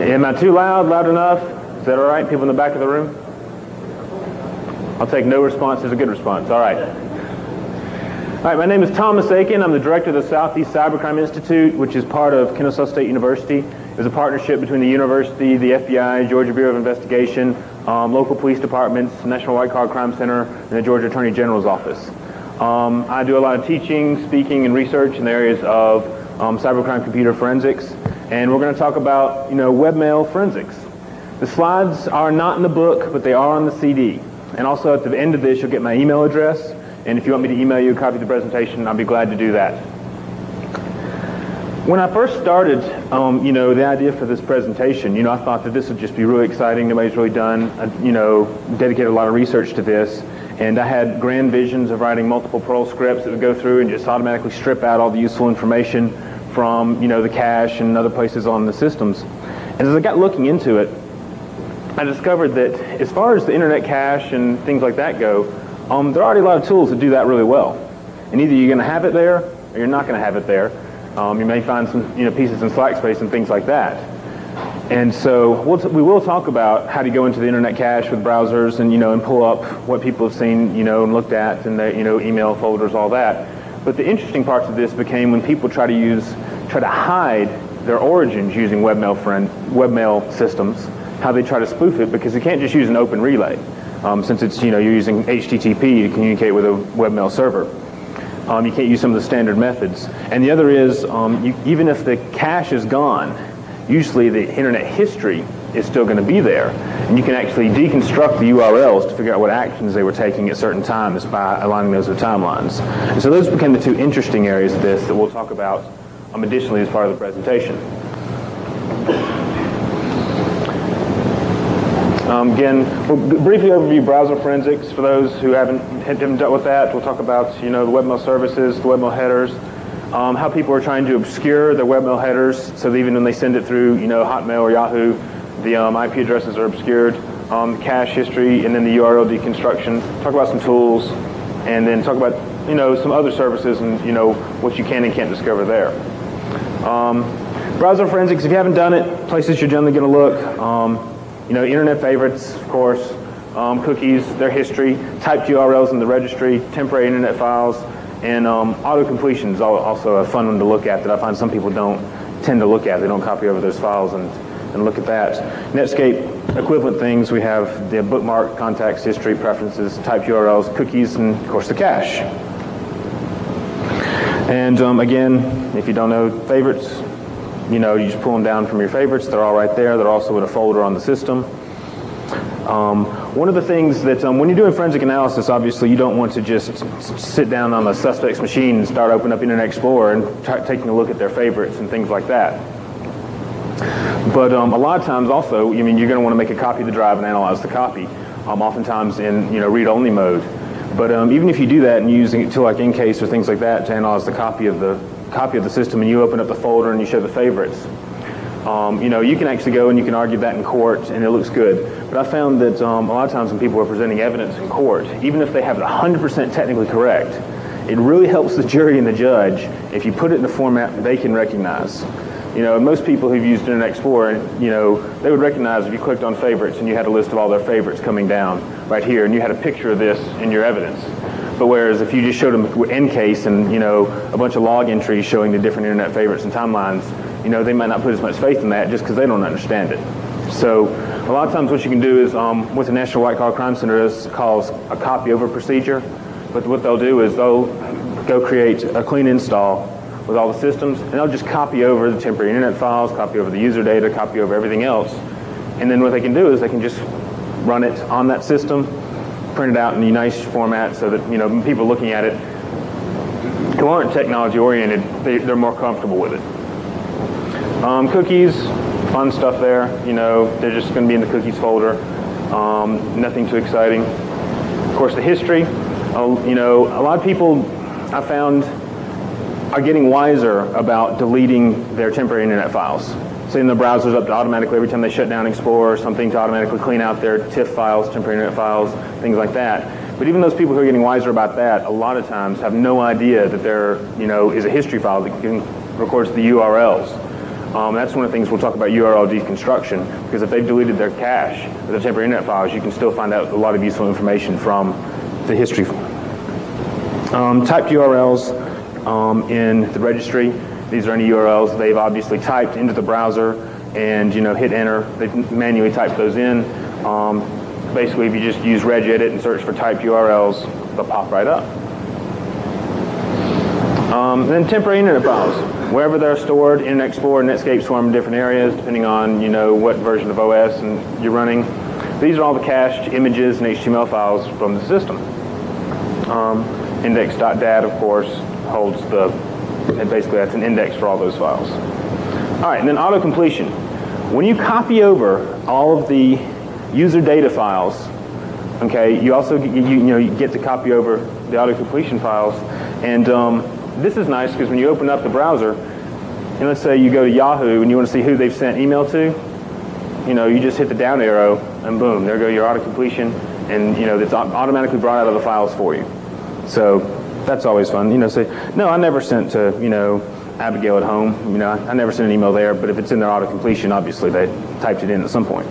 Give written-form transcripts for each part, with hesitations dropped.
Am I too loud? Loud enough? Is that all right? People in the back of the room? I'll take no response as a good response. All right. All right, my name is Thomas Aiken. I'm the director of the Southeast Cybercrime Institute, which is part of Kennesaw State University. It was a partnership between the university, the FBI, Georgia Bureau of Investigation, local police departments, National White Collar Crime Center, and the Georgia Attorney General's office. I do a lot of teaching, speaking, and research in the areas of cybercrime computer forensics, and we're going to talk about, webmail forensics. The slides are not in the book, but they are on the CD. And also at the end of this, you'll get my email address, and if you want me to email you a copy of the presentation, I'll be glad to do that. When I first started, the idea for this presentation, I thought that this would just be really exciting. Nobody's really done, dedicated a lot of research to this. And I had grand visions of writing multiple Perl scripts that would go through and just automatically strip out all the useful information from, the cache and other places on the systems. And as I got looking into it, I discovered that as far as the internet cache and things like that go, there are already a lot of tools that do that really well. And either you're going to have it there or you're not going to have it there. You may find some pieces in Slack space and things like that. And so we will talk about how to go into the internet cache with browsers and and pull up what people have seen and looked at and their email folders, all that. But the interesting parts of this became when people try to hide their origins using webmail systems, how they try to spoof it, because you can't just use an open relay since it's you're using HTTP to communicate with a webmail server. You can't use some of the standard methods. And the other is, even if the cache is gone, usually the internet history is still going to be there. And you can actually deconstruct the URLs to figure out what actions they were taking at certain times by aligning those with timelines. And so those became the two interesting areas of this that we'll talk about additionally as part of the presentation. Again, we'll briefly overview browser forensics for those who haven't dealt with that. We'll talk about the webmail services, the webmail headers, how people are trying to obscure their webmail headers so that even when they send it through Hotmail or Yahoo, the IP addresses are obscured, cache history, and then the URL deconstruction. Talk about some tools, and then talk about some other services and what you can and can't discover there. Browser forensics, if you haven't done it, places you're generally going to look. Internet favorites, of course, cookies, their history, typed URLs in the registry, temporary internet files, and auto-completion is also a fun one to look at that I find some people don't tend to look at. They don't copy over those files and look at that. Netscape equivalent things, we have the bookmark, contacts, history, preferences, typed URLs, cookies, and of course the cache. And again, if you don't know favorites, you just pull them down from your favorites. They're all right there. They're also in a folder on the system. One of the things that when you're doing forensic analysis, obviously you don't want to just sit down on a suspect's machine and start opening up Internet Explorer and taking a look at their favorites and things like that. But a lot of times also, you're going to want to make a copy of the drive and analyze the copy, oftentimes in read-only mode. But even if you do that and using it to like Encase or things like that to analyze the copy of the system, and you open up the folder and you show the favorites, you can actually go and you can argue that in court and it looks good. But I found that a lot of times when people are presenting evidence in court, even if they have it 100% technically correct, it really helps the jury and the judge if you put it in a format they can recognize. Most people who've used Internet Explorer, they would recognize if you clicked on favorites and you had a list of all their favorites coming down right here, and you had a picture of this in your evidence. But whereas if you just showed them Encase and a bunch of log entries showing the different internet favorites and timelines, they might not put as much faith in that just because they don't understand it. So a lot of times what you can do is what the National White Collar Crime Center calls a copy over procedure. But what they'll do is they'll go create a clean install with all the systems, and they'll just copy over the temporary internet files, copy over the user data, copy over everything else. And then what they can do is they can just run it on that system, print it out in a nice format so that people looking at it who aren't technology oriented, they're more comfortable with it. Cookies, fun stuff there. They're just going to be in the cookies folder. Nothing too exciting. Of course, the history. A lot of people I found are getting wiser about deleting their temporary internet files. Setting the browsers up to automatically, every time they shut down Explorer or something, to automatically clean out their TIFF files, temporary internet files, things like that. But even those people who are getting wiser about that, a lot of times have no idea that there, is a history file that records the URLs. That's one of the things we'll talk about URL deconstruction, because if they've deleted their cache, or their temporary internet files, you can still find out a lot of useful information from the history. Typed URLs in the registry. These are any URLs they've obviously typed into the browser and hit enter. They manually type those in. Basically, if you just use regedit and search for typed URLs, they'll pop right up. Then temporary internet files, wherever they're stored, Internet Explorer, Netscape swarm in different areas, depending on what version of OS you're running. These are all the cached images and HTML files from the system. Index.dat, of course, holds and basically that's an index for all those files. All right, and then auto-completion. When you copy over all of the user data files, okay, you also you get to copy over the auto-completion files, and this is nice because when you open up the browser, and let's say you go to Yahoo and you want to see who they've sent email to, you just hit the down arrow and boom, there go your auto-completion, and it's automatically brought out of the files for you. So that's always fun. Say, no, I never sent to Abigail at home. I never sent an email there, but if it's in their auto-completion, obviously they typed it in at some point.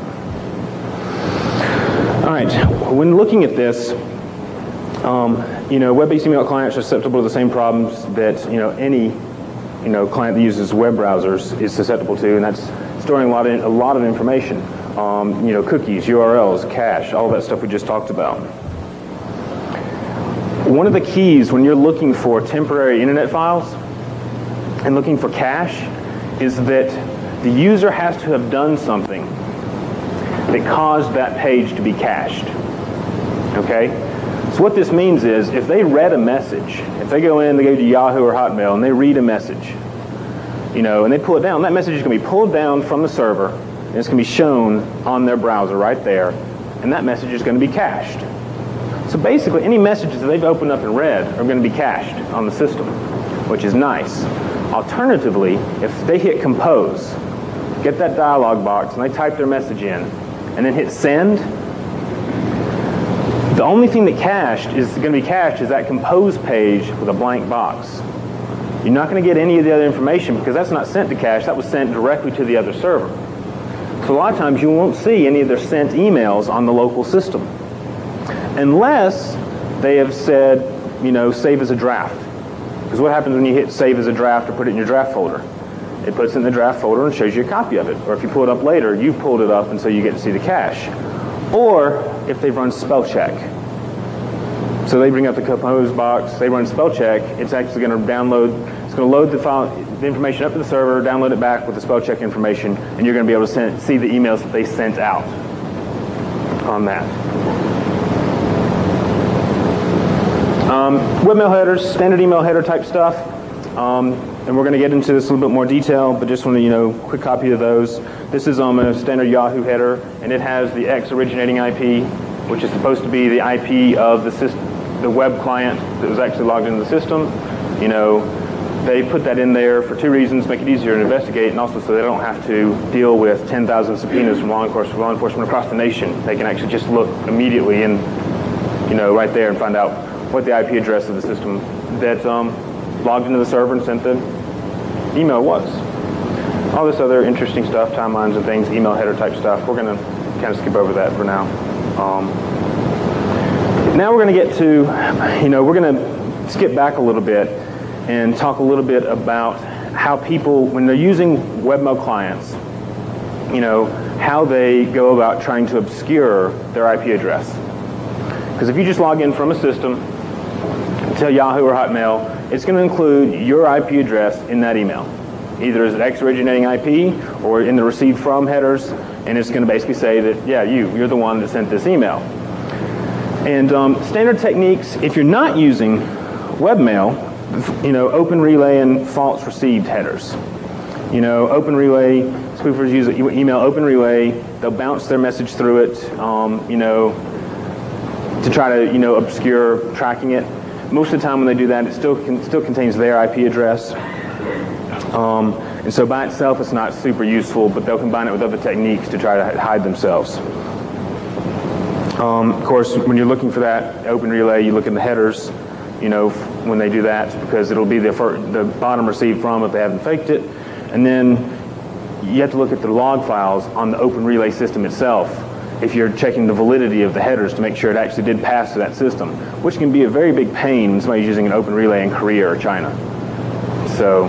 All right, when looking at this, web-based email clients are susceptible to the same problems that any client that uses web browsers is susceptible to, and that's storing a lot of information. Cookies, URLs, cache, all that stuff we just talked about. One of the keys when you're looking for temporary internet files and looking for cache is that the user has to have done something that caused that page to be cached. Okay? So what this means is if they read a message, if they go to Yahoo or Hotmail and they read a message, and they pull it down, that message is going to be pulled down from the server and it's going to be shown on their browser right there, and that message is going to be cached. So basically, any messages that they've opened up and read are going to be cached on the system, which is nice. Alternatively, if they hit compose, get that dialog box, and they type their message in, and then hit send, the only thing that is going to be cached is that compose page with a blank box. You're not going to get any of the other information because that's not sent to cache. That was sent directly to the other server. So a lot of times you won't see any of their sent emails on the local system, unless they have said, save as a draft. Because what happens when you hit save as a draft or put it in your draft folder? It puts it in the draft folder and shows you a copy of it. Or if you pull it up later, you've pulled it up and so you get to see the cache. Or if they've run spell check. So they bring up the compose box, they run spell check, it's actually going to load the file, the information up to the server, download it back with the spell check information, and you're going to be able to see the emails that they sent out on that. Webmail headers, standard email header type stuff, and we're going to get into this in a little bit more detail, but just want to, quick copy of those. This is a standard Yahoo header, and it has the X originating IP, which is supposed to be the IP of the web client that was actually logged into the system. They put that in there for two reasons: make it easier to investigate, and also so they don't have to deal with 10,000 subpoenas from law enforcement across the nation. They can actually just look immediately in, right there and find out what the IP address of the system that logged into the server and sent the email was. All this other interesting stuff, timelines and things, email header type stuff, we're going to kind of skip over that for now. Now we're going to get to, we're going to skip back a little bit and talk a little bit about how people, when they're using webmail clients, how they go about trying to obscure their IP address. Because if you just log in from a system to Yahoo or Hotmail, it's going to include your IP address in that email, either as an X originating IP or in the received from headers, and it's going to basically say that, yeah, you're the one that sent this email. And standard techniques, if you're not using webmail, open relay and false received headers. Open relay, spoofers use email open relay, they'll bounce their message through it, to try to, obscure tracking it. Most of the time when they do that, it still contains their IP address. And so by itself, it's not super useful, but they'll combine it with other techniques to try to hide themselves. Of course, when you're looking for that open relay, you look in the headers, when they do that, because it'll be the bottom received from if they haven't faked it. And then you have to look at the log files on the Open Relay system itself if you're checking the validity of the headers to make sure it actually did pass to that system, which can be a very big pain when somebody's using an Open Relay in Korea or China. So,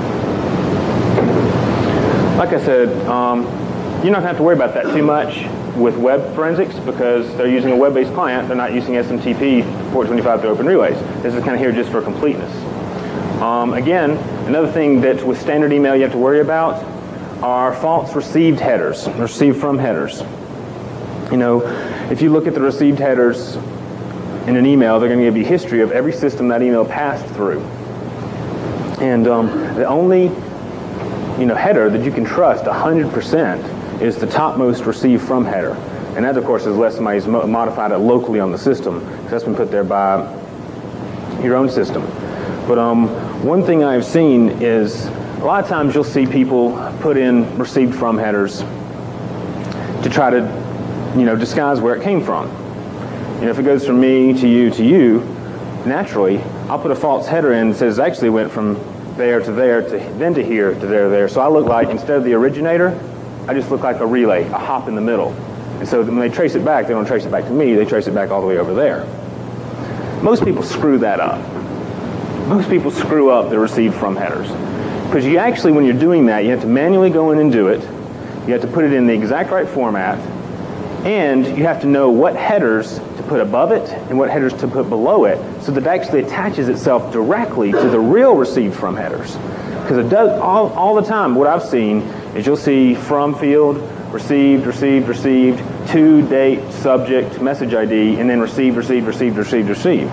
like I said, you're not going to have to worry about that too much with web forensics because they're using a web-based client. They're not using SMTP port 25 to Open Relays. This is kind of here just for completeness. Again, another thing that with standard email you have to worry about are false received headers, received from headers. You know, if you look at the received headers in an email, they're going to give you history of every system that email passed through. And the only header that you can trust 100% is the topmost received from header. And that, of course, is unless somebody's modified it locally on the system, because that's been put there by your own system. But one thing I've seen is a lot of times you'll see people put in received from headers to try to, disguise where it came from. If it goes from me to you, naturally, I'll put a false header in that says actually went from there to there, then to here, to there, there. So I look like, instead of the originator, I just look like a relay, a hop in the middle. And so when they trace it back, they don't trace it back to me, they trace it back all the way over there. Most people screw that up. Most people screw up the received from headers. Because you actually, when you're doing that, you have to manually go in and do it. You have to put it in the exact right format. And you have to know what headers to put above it and what headers to put below it so that it actually attaches itself directly to the real received from headers. Because it does all the time. What I've seen is you'll see from field, received, received, received, to, date, subject, message ID, and then received, received, received, received, received.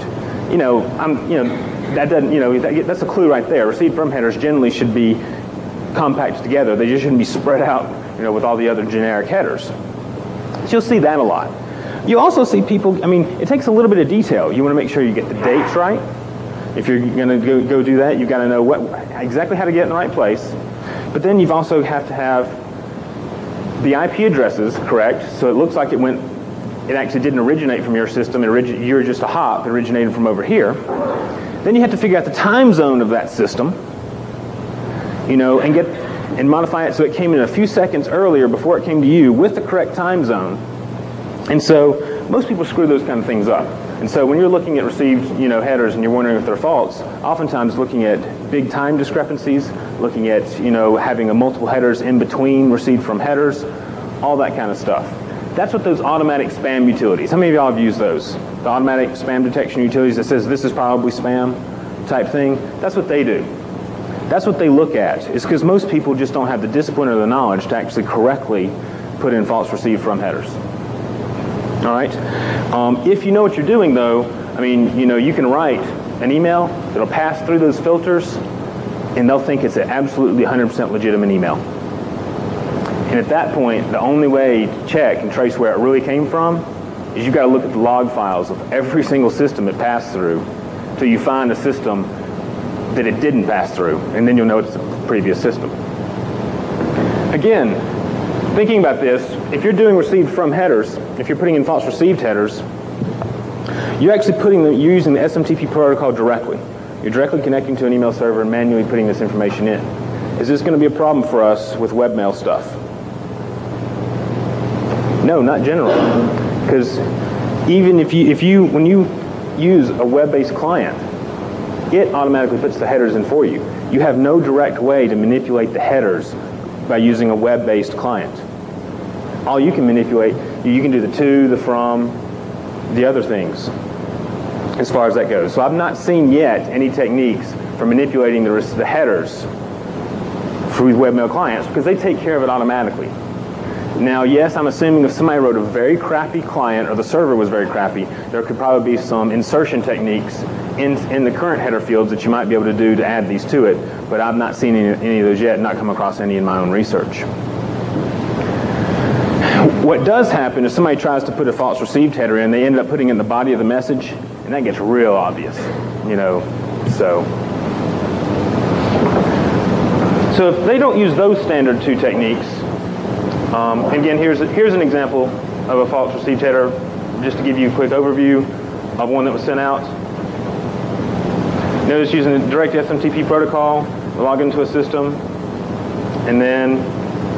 That doesn't, that's a clue right there. Received from headers generally should be compacted together. They just shouldn't be spread out, with all the other generic headers. So you'll see that a lot. You also see people, it takes a little bit of detail. You want to make sure you get the dates right. If you're going to go do that, you've got to know exactly how to get in the right place. But then you've also have to have the IP addresses correct, so it looks like it actually didn't originate from your system. You were just a hop, it originated from over here. Then you have to figure out the time zone of that system, and modify it so it came in a few seconds earlier before it came to you with the correct time zone. And so most people screw those kind of things up. And so when you're looking at received, headers and you're wondering if they're false, oftentimes looking at big time discrepancies, looking at, having multiple headers in between received from headers, all that kind of stuff. That's what those automatic spam utilities. How many of y'all have used those? The automatic spam detection utilities that says this is probably spam type thing. That's what they do. That's what they look at. It's because most people just don't have the discipline or the knowledge to actually correctly put in false received from headers. All right. If you know what you're doing, though, you can write an email that'll pass through those filters, and they'll think it's an absolutely 100% legitimate email. And at that point, the only way to check and trace where it really came from is you've got to look at the log files of every single system it passed through till you find a system that it didn't pass through, and then you'll know it's a previous system. Again, thinking about this, if you're doing received from headers, if you're putting in false received headers, you're actually you're using the SMTP protocol directly. You're directly connecting to an email server and manually putting this information in. Is this going to be a problem for us with webmail stuff? No, not generally. Because even when you use a web-based client, it automatically puts the headers in for you. You have no direct way to manipulate the headers by using a web-based client. All you can manipulate, you can do the to, the from, the other things, as far as that goes. So I've not seen yet any techniques for manipulating the headers for webmail clients because they take care of it automatically. Now, yes, I'm assuming if somebody wrote a very crappy client or the server was very crappy, there could probably be some insertion techniques in the current header fields that you might be able to do to add these to it, but I've not seen any of those yet, not come across any in my own research. What does happen is somebody tries to put a false received header in, they end up putting it in the body of the message, and that gets real obvious, so if they don't use those standard two techniques, again, here's an example of a false received header, just to give you a quick overview of one that was sent out. Notice using the direct SMTP protocol, log into a system, and then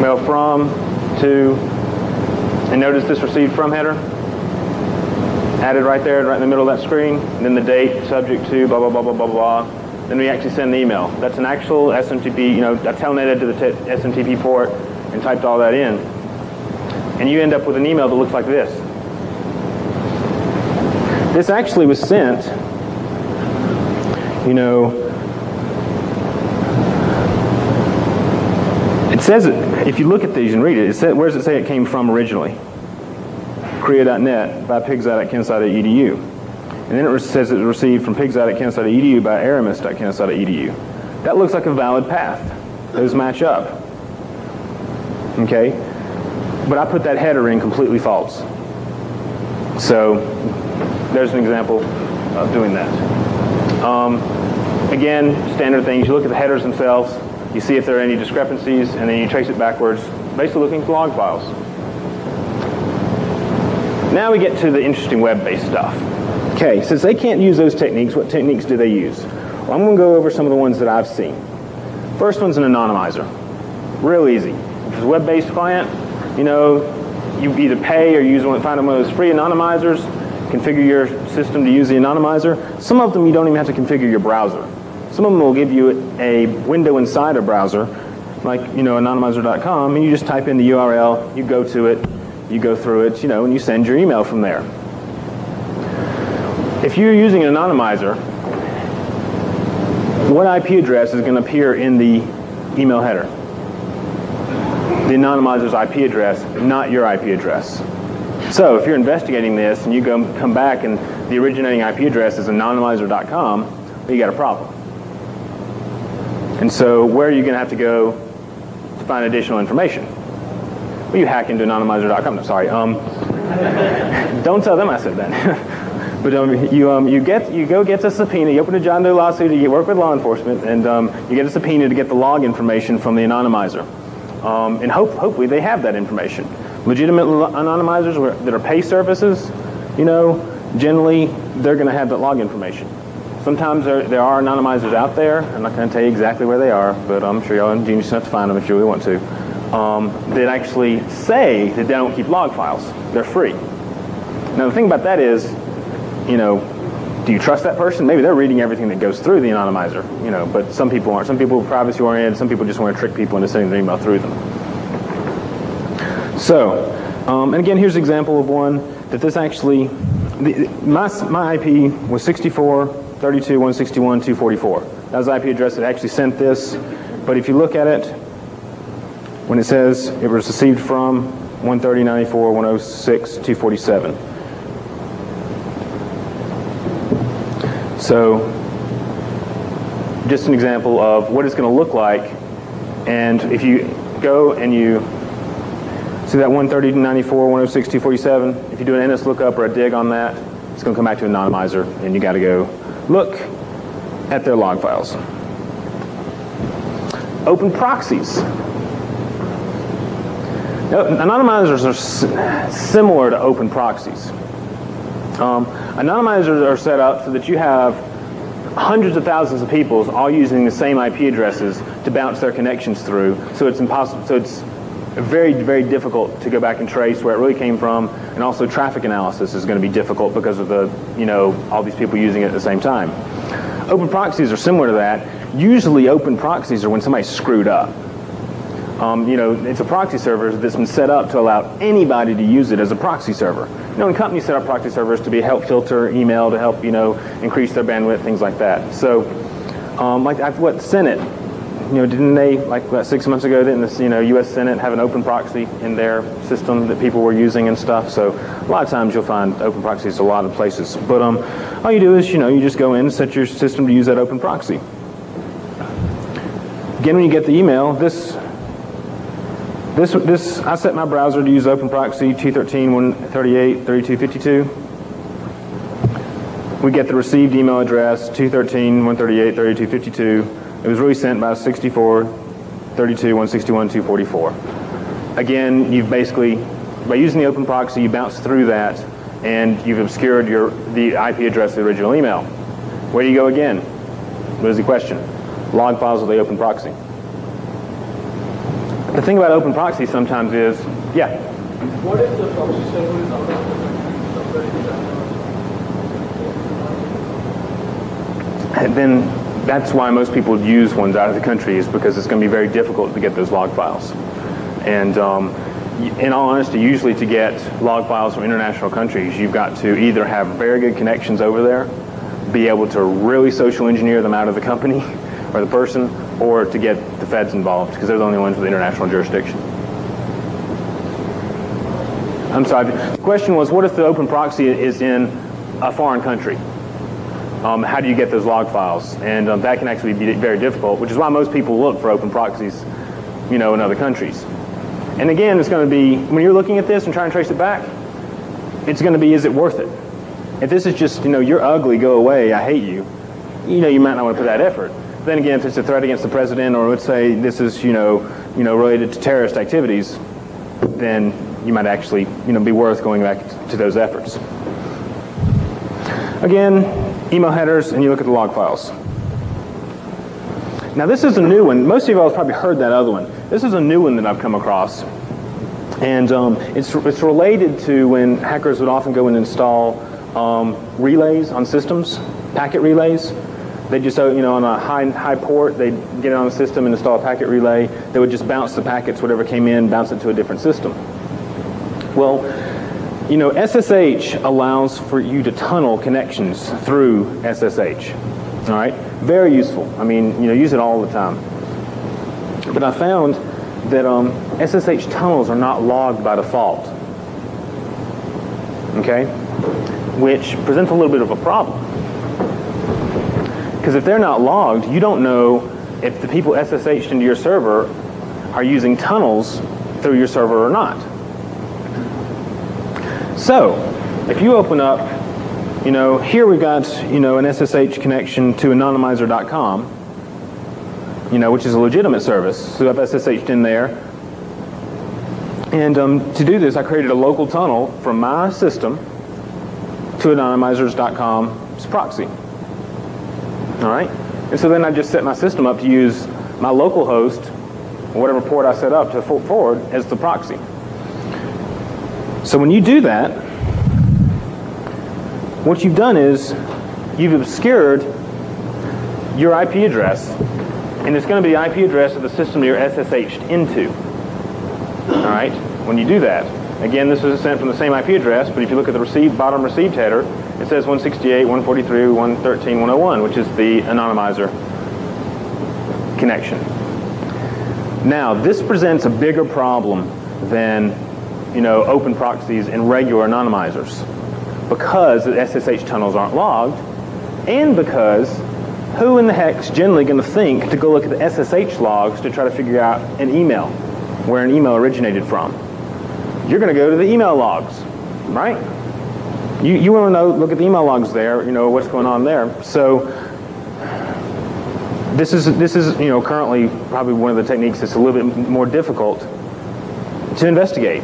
mail from, to, and notice this received from header, added right there, right in the middle of that screen, and then the date, subject to, blah, blah, blah, blah, blah, blah. Then we actually send the email. That's an actual SMTP, I telnetted to the SMTP port and typed all that in. And you end up with an email that looks like this. This actually was sent, it says it, if you look at these and read it, where does it say it came from originally? Korea.net by pigseye.kansas.edu. And then it says it was received from pigseye.kansas.edu by aramis.kansas.edu. That looks like a valid path. Those match up. Okay? But I put that header in completely false. So there's an example of doing that. Again, standard things. You look at the headers themselves. You see if there are any discrepancies, and then you trace it backwards, basically looking for log files. Now we get to the interesting web-based stuff. Okay, since they can't use those techniques, what techniques do they use? Well, I'm going to go over some of the ones that I've seen. First one's an anonymizer. Real easy. If it's a web-based client, you either pay or find one of those free anonymizers, configure your system to use the anonymizer. Some of them you don't even have to configure your browser. Some of them will give you a window inside a browser, like anonymizer.com, and you just type in the URL, you go to it, you go through it, and you send your email from there. If you're using an anonymizer, what IP address is going to appear in the email header? The anonymizer's IP address, not your IP address. So if you're investigating this and you come back and the originating IP address is anonymizer.com, well, you got a problem. And so where are you going to have to go to find additional information? Well, you hack into anonymizer.com. No, sorry. Don't tell them I said that. But you go get a subpoena. You open a John Doe lawsuit. You work with law enforcement, and you get a subpoena to get the log information from the anonymizer. And hopefully they have that information. Legitimate anonymizers that are pay services, generally they're going to have that log information. Sometimes there are anonymizers out there. I'm not going to tell you exactly where they are, but I'm sure y'all are ingenious enough to find them if you really want to. That actually say that they don't keep log files. They're free. Now the thing about that is, do you trust that person? Maybe they're reading everything that goes through the anonymizer, but some people aren't. Some people are privacy oriented. Some people just want to trick people into sending their email through them. So, and again, here's an example of one that this actually, my IP was 64.32.161.244. That was the IP address that actually sent this. But if you look at it, when it says it was received from 130.94.106.247. So, just an example of what it's going to look like. And if you go and you see that 130.94.106.247, if you do an NS lookup or a dig on that, it's going to come back to anonymizer, and you got to go look at their log files. Open proxies. Now, anonymizers are similar to open proxies. Anonymizers are set up so that you have hundreds of thousands of people all using the same IP addresses to bounce their connections through. So it's impossible. So it's very, very difficult to go back and trace where it really came from, and also traffic analysis is going to be difficult because of the all these people using it at the same time. Open proxies are similar to that. Usually, open proxies are when somebody screwed up. It's a proxy server that's been set up to allow anybody to use it as a proxy server. When companies set up proxy servers to be help filter email, to help increase their bandwidth, things like that. So, Senate, didn't they about 6 months ago? Didn't the U.S. Senate have an open proxy in their system that people were using and stuff? So a lot of times you'll find open proxies a lot of places. But all you do is you just go in and set your system to use that open proxy. Again, when you get the email, this I set my browser to use open proxy 213.138.32.52. We get the received email address 213.138.32.52. It was really sent by 64.32.161.244. Again, you've basically, by using the open proxy, you bounce through that, and you've obscured the IP address of the original email. Where do you go again? What is the question? Log files of the open proxy. The thing about open proxy sometimes is, yeah. What if the proxy server is out of the country, somewhere in China? And then that's why most people use ones out of the country, is because it's going to be very difficult to get those log files. And in all honesty, usually to get log files from international countries, you've got to either have very good connections over there, be able to really social engineer them out of the company or the person, or to get the feds involved, because they're the only ones with international jurisdiction. I'm sorry, the question was, what if the open proxy is in a foreign country? How do you get those log files? And that can actually be very difficult, which is why most people look for open proxies, you know, in other countries. And again, it's going to be, when you're looking at this and trying to trace it back, it's going to be, is it worth it? If this is just, you know, you're ugly, go away, I hate you, you know, you might not want to put that effort. Then again, if it's a threat against the president, or let's say this is, you know, related to terrorist activities, then you might actually, you know, be worth going back to those efforts. Again, email headers, and you look at the log files. Now this is a new one. Most of you have probably heard that other one. This is a new one that I've come across. And it's related to when hackers would often go and install relays on systems, packet relays. They just, you know, on a high port, they'd get it on the system and install a packet relay. They would just bounce the packets, whatever came in, bounce it to a different system. Well, you know, SSH allows for you to tunnel connections through SSH. All right, very useful. I mean, you know, use it all the time. But I found that SSH tunnels are not logged by default. Okay, which presents a little bit of a problem. Because if they're not logged, you don't know if the people SSH'd into your server are using tunnels through your server or not. So, if you open up, you know, here we've got, you know, an SSH connection to anonymizer.com, you know, which is a legitimate service. So I've SSH'd in there. And to do this, I created a local tunnel from my system to anonymizers.com's proxy. All right? And so then I just set my system up to use my local host, or whatever port I set up to forward, as the proxy. So when you do that, what you've done is you've obscured your IP address, and it's going to be the IP address of the system you're SSH'd into. All right? When you do that, again, this was sent from the same IP address, but if you look at the bottom received header, it says 168.143.113.101, which is the anonymizer connection. Now, this presents a bigger problem than, you know, open proxies and regular anonymizers, because the SSH tunnels aren't logged, and because who in the heck's generally going to think to go look at the SSH logs to try to figure out an email, where an email originated from? You're going to go to the email logs, right? You want to know, look at the email logs there, you know, what's going on there. So this is you know, currently probably one of the techniques that's a little bit more difficult to investigate.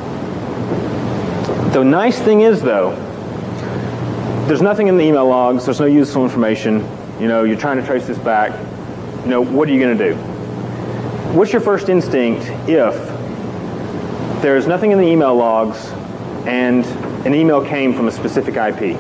The nice thing is, though, there's nothing in the email logs, there's no useful information, you know, you're trying to trace this back, you know, what are you going to do? What's your first instinct if there's nothing in the email logs and an email came from a specific IP?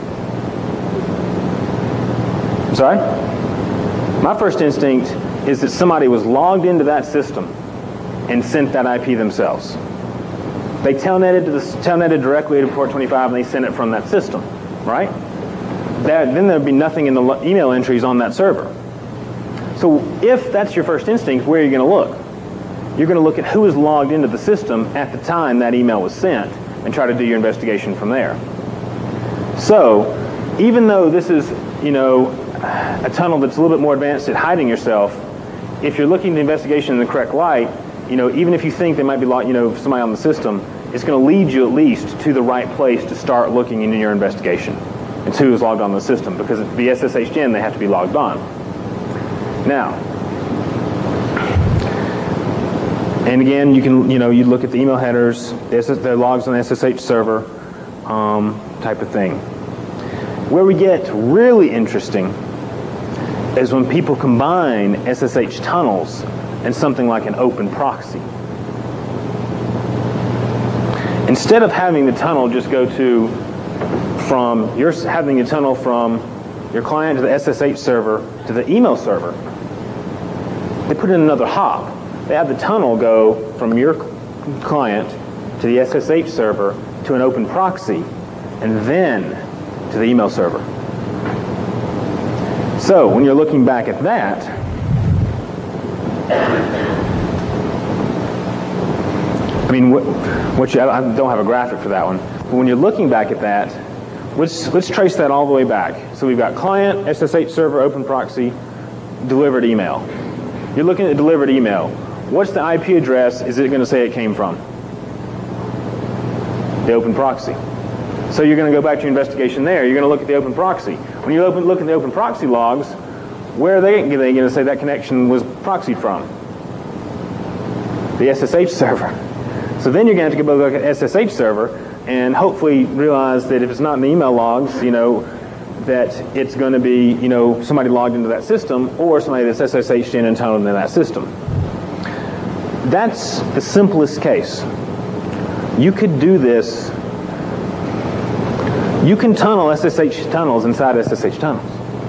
I'm sorry? My first instinct is that somebody was logged into that system and sent that IP themselves. They telnetted directly to port 25 and they sent it from that system, right? Then there'd be nothing in the email entries on that server. So if that's your first instinct, where are you going to look? You're going to look at who is logged into the system at the time that email was sent and try to do your investigation from there. So even though this is, you know, a tunnel that's a little bit more advanced at hiding yourself, if you're looking at the investigation in the correct light, you know, even if you think there might be, you know, somebody on the system, it's going to lead you at least to the right place to start looking into your investigation. It's who is logged on the system, because to be SSH gen, they have to be logged on. Now, and again, you can, you know, you look at the email headers, the logs on the SSH server, type of thing. Where we get really interesting is when people combine SSH tunnels and something like an open proxy. Instead of having the tunnel just go to having a tunnel from your client to the SSH server to the email server, they put in another hop. They have the tunnel go from your client to the SSH server to an open proxy, and then to the email server. So when you're looking back at that, I mean, I don't have a graphic for that one, but when you're looking back at that, let's trace that all the way back. So we've got client, SSH server, open proxy, delivered email. You're looking at delivered email. What's the IP address is it going to say it came from? The open proxy. So you're going to go back to your investigation there. You're going to look at the open proxy. When you look at the open proxy logs, where are they going to say that connection was proxied from? The SSH server. So then you're going to have to go look at SSH server and hopefully realize that if it's not in the email logs, that it's going to be, somebody logged into that system or somebody that's SSH'd in and tunneled into that system. That's the simplest case. You could do this. You can tunnel SSH tunnels inside SSH tunnels.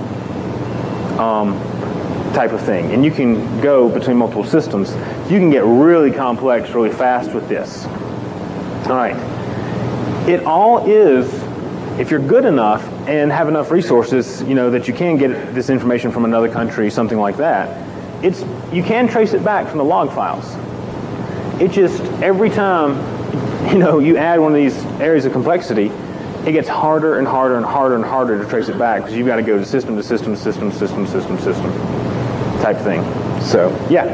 Type of thing. And you can go between multiple systems. You can get really complex really fast with this. All right. It all is, if you're good enough and have enough resources, that you can get this information from another country, something like that, you can trace it back from the log files. It just, every time, you add one of these areas of complexity, it gets harder and harder and harder and harder to trace it back because you've got to go to system to system to system to system to system to system type thing. So, yeah.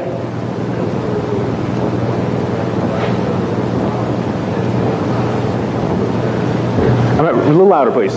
A little louder, please.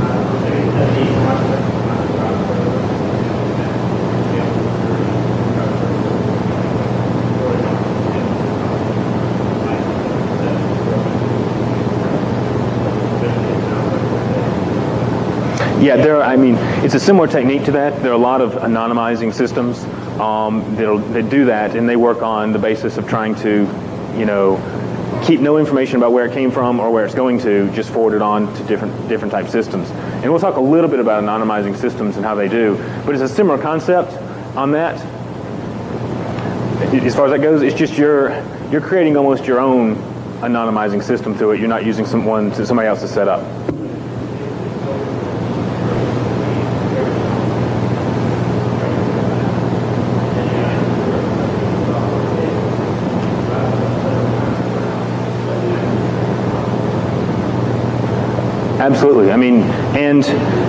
Yeah, it's a similar technique to that. There are a lot of anonymizing systems that do that, and they work on the basis of trying to, keep no information about where it came from or where it's going to, just forward it on to different type systems. And we'll talk a little bit about anonymizing systems and how they do, but it's a similar concept on that. As far as that goes, it's just you're creating almost your own anonymizing system through it. You're not using somebody else to set up. Absolutely. And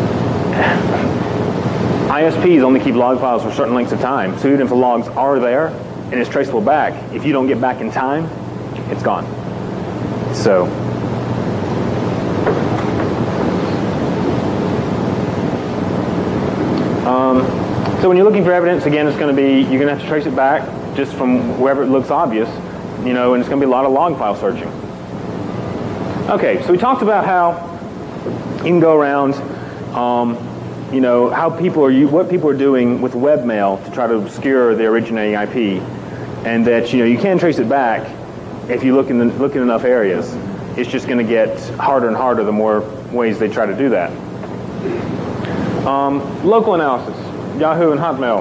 ISPs only keep log files for certain lengths of time. So even if the logs are there and it's traceable back, if you don't get back in time, it's gone. So when you're looking for evidence, again, it's going to be, you're going to have to trace it back just from wherever it looks obvious, and it's going to be a lot of log file searching. Okay, so we talked about how you can go around, what people are doing with webmail to try to obscure the originating IP, and that you can trace it back if you look in enough areas. It's just going to get harder and harder the more ways they try to do that. Local analysis, Yahoo and Hotmail.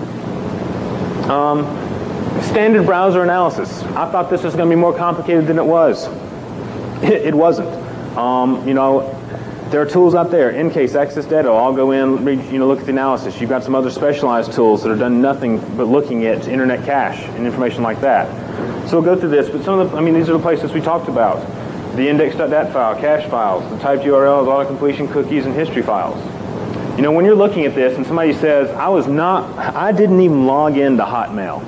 Standard browser analysis. I thought this was going to be more complicated than it was. It wasn't. There are tools out there, Encase, Access Data. I'll go in, look at the analysis. You've got some other specialized tools that are done nothing but looking at internet cache and information like that. So we'll go through this, but these are the places we talked about. The index.dat file, cache files, the typed URLs, auto-completion cookies, and history files. When you're looking at this and somebody says, I didn't even log into Hotmail,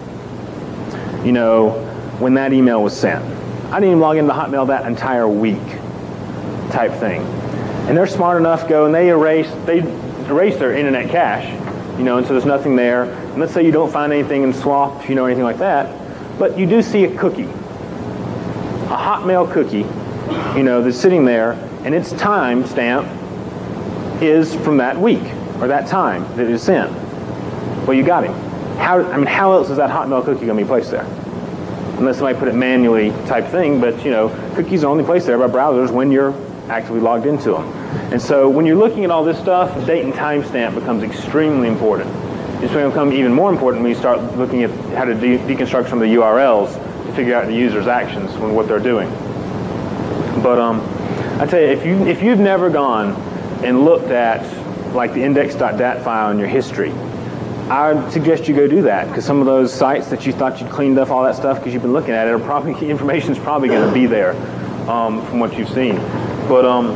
when that email was sent. I didn't even log into Hotmail that entire week type thing. And they're smart enough to go and they erase their internet cache, and so there's nothing there. And let's say you don't find anything in swap, or anything like that, but you do see a cookie, a Hotmail cookie, that's sitting there, and its time stamp is from that week or that time that it is sent. Well, you got him. how else is that Hotmail cookie going to be placed there? Unless somebody put it manually type thing, but cookies are only placed there by browsers when you're actively logged into them. And so when you're looking at all this stuff, date and timestamp becomes extremely important. It's going to become even more important when you start looking at how to deconstruct some of the URLs to figure out the user's actions and what they're doing. But I tell you, if you've never gone and looked at like the index.dat file in your history, I would suggest you go do that, because some of those sites that you thought you'd cleaned up all that stuff because you've been looking at it, information's probably going to be there from what you've seen. But I'm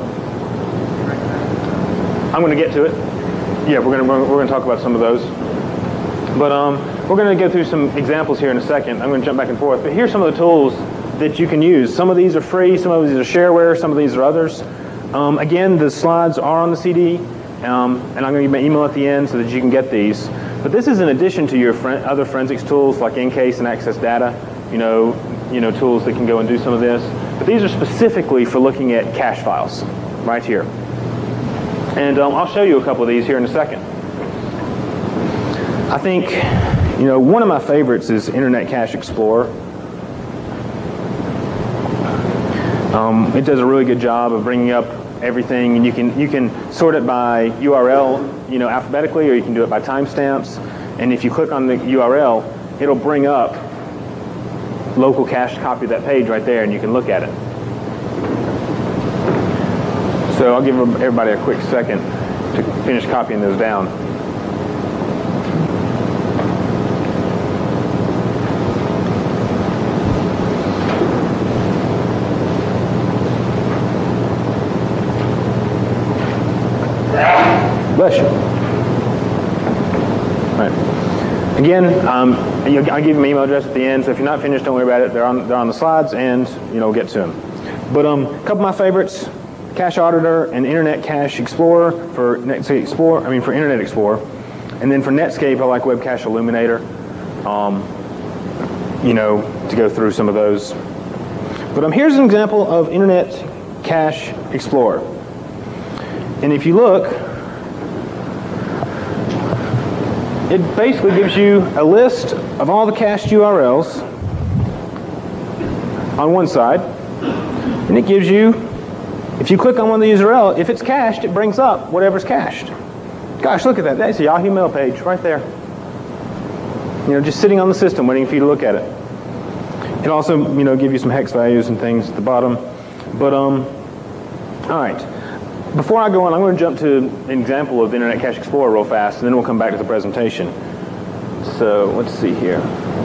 going to get to it. Yeah, we're going to talk about some of those. But we're going to go through some examples here in a second. I'm going to jump back and forth. But here's some of the tools that you can use. Some of these are free. Some of these are shareware. Some of these are others. Again, the slides are on the CD. And I'm going to give my email at the end so that you can get these. But this is in addition to your other forensics tools like Incase and Access Data, tools that can go and do some of this. But these are specifically for looking at cache files, right here. And I'll show you a couple of these here in a second. I think, one of my favorites is Internet Cache Explorer. It does a really good job of bringing up everything, and you can sort it by URL, alphabetically, or you can do it by timestamps. And if you click on the URL, it'll bring up local cached copy of that page right there, and you can look at it. So I'll give everybody a quick second to finish copying those down. Bless you. All right. Again, I'll give you my email address at the end, so if you're not finished, don't worry about it. They're on the slides, and we'll get to them. But a couple of my favorites: Cache Auditor and Internet Cache Explorer for Netscape Explorer. For Internet Explorer, and then for Netscape, I like Web Cache Illuminator. To go through some of those. But here's an example of Internet Cache Explorer, and if you look, it basically gives you a list of all the cached URLs on one side, and it gives you, if you click on one of these URLs, if it's cached, it brings up whatever's cached. Gosh, look at that. That's a Yahoo Mail page right there. Just sitting on the system waiting for you to look at it. It also, give you some hex values and things at the bottom. But, all right. Before I go on, I'm going to jump to an example of Internet Cache Explorer real fast, and then we'll come back to the presentation. So let's see here.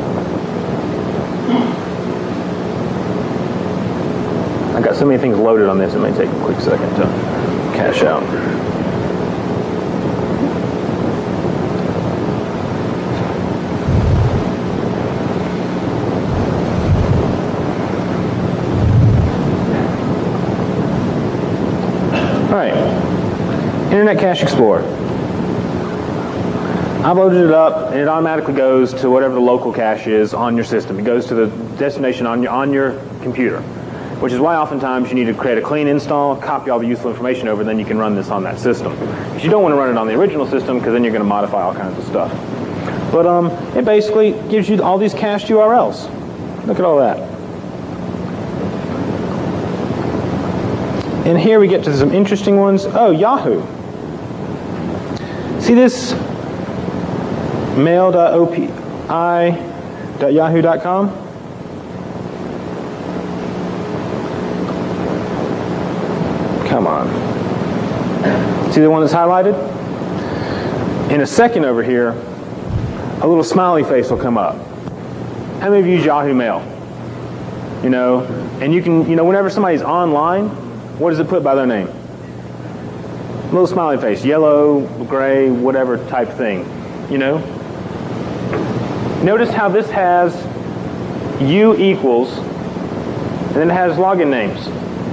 I've got so many things loaded on this, it may take a quick second to cache out. Internet Cache Explorer. I've loaded it up, and it automatically goes to whatever the local cache is on your system. It goes to the destination on your computer, which is why oftentimes you need to create a clean install, copy all the useful information over, and then you can run this on that system. Because you don't want to run it on the original system, because then you're going to modify all kinds of stuff. But it basically gives you all these cached URLs. Look at all that. And here we get to some interesting ones. Oh, Yahoo. See this? mail.opi.yahoo.com? Come on. See the one that's highlighted? In a second over here, a little smiley face will come up. How many of you use Yahoo Mail? And you can, whenever somebody's online, what does it put by their name? Little smiley face, yellow, gray, whatever type thing, Notice how this has U equals, and then it has login names.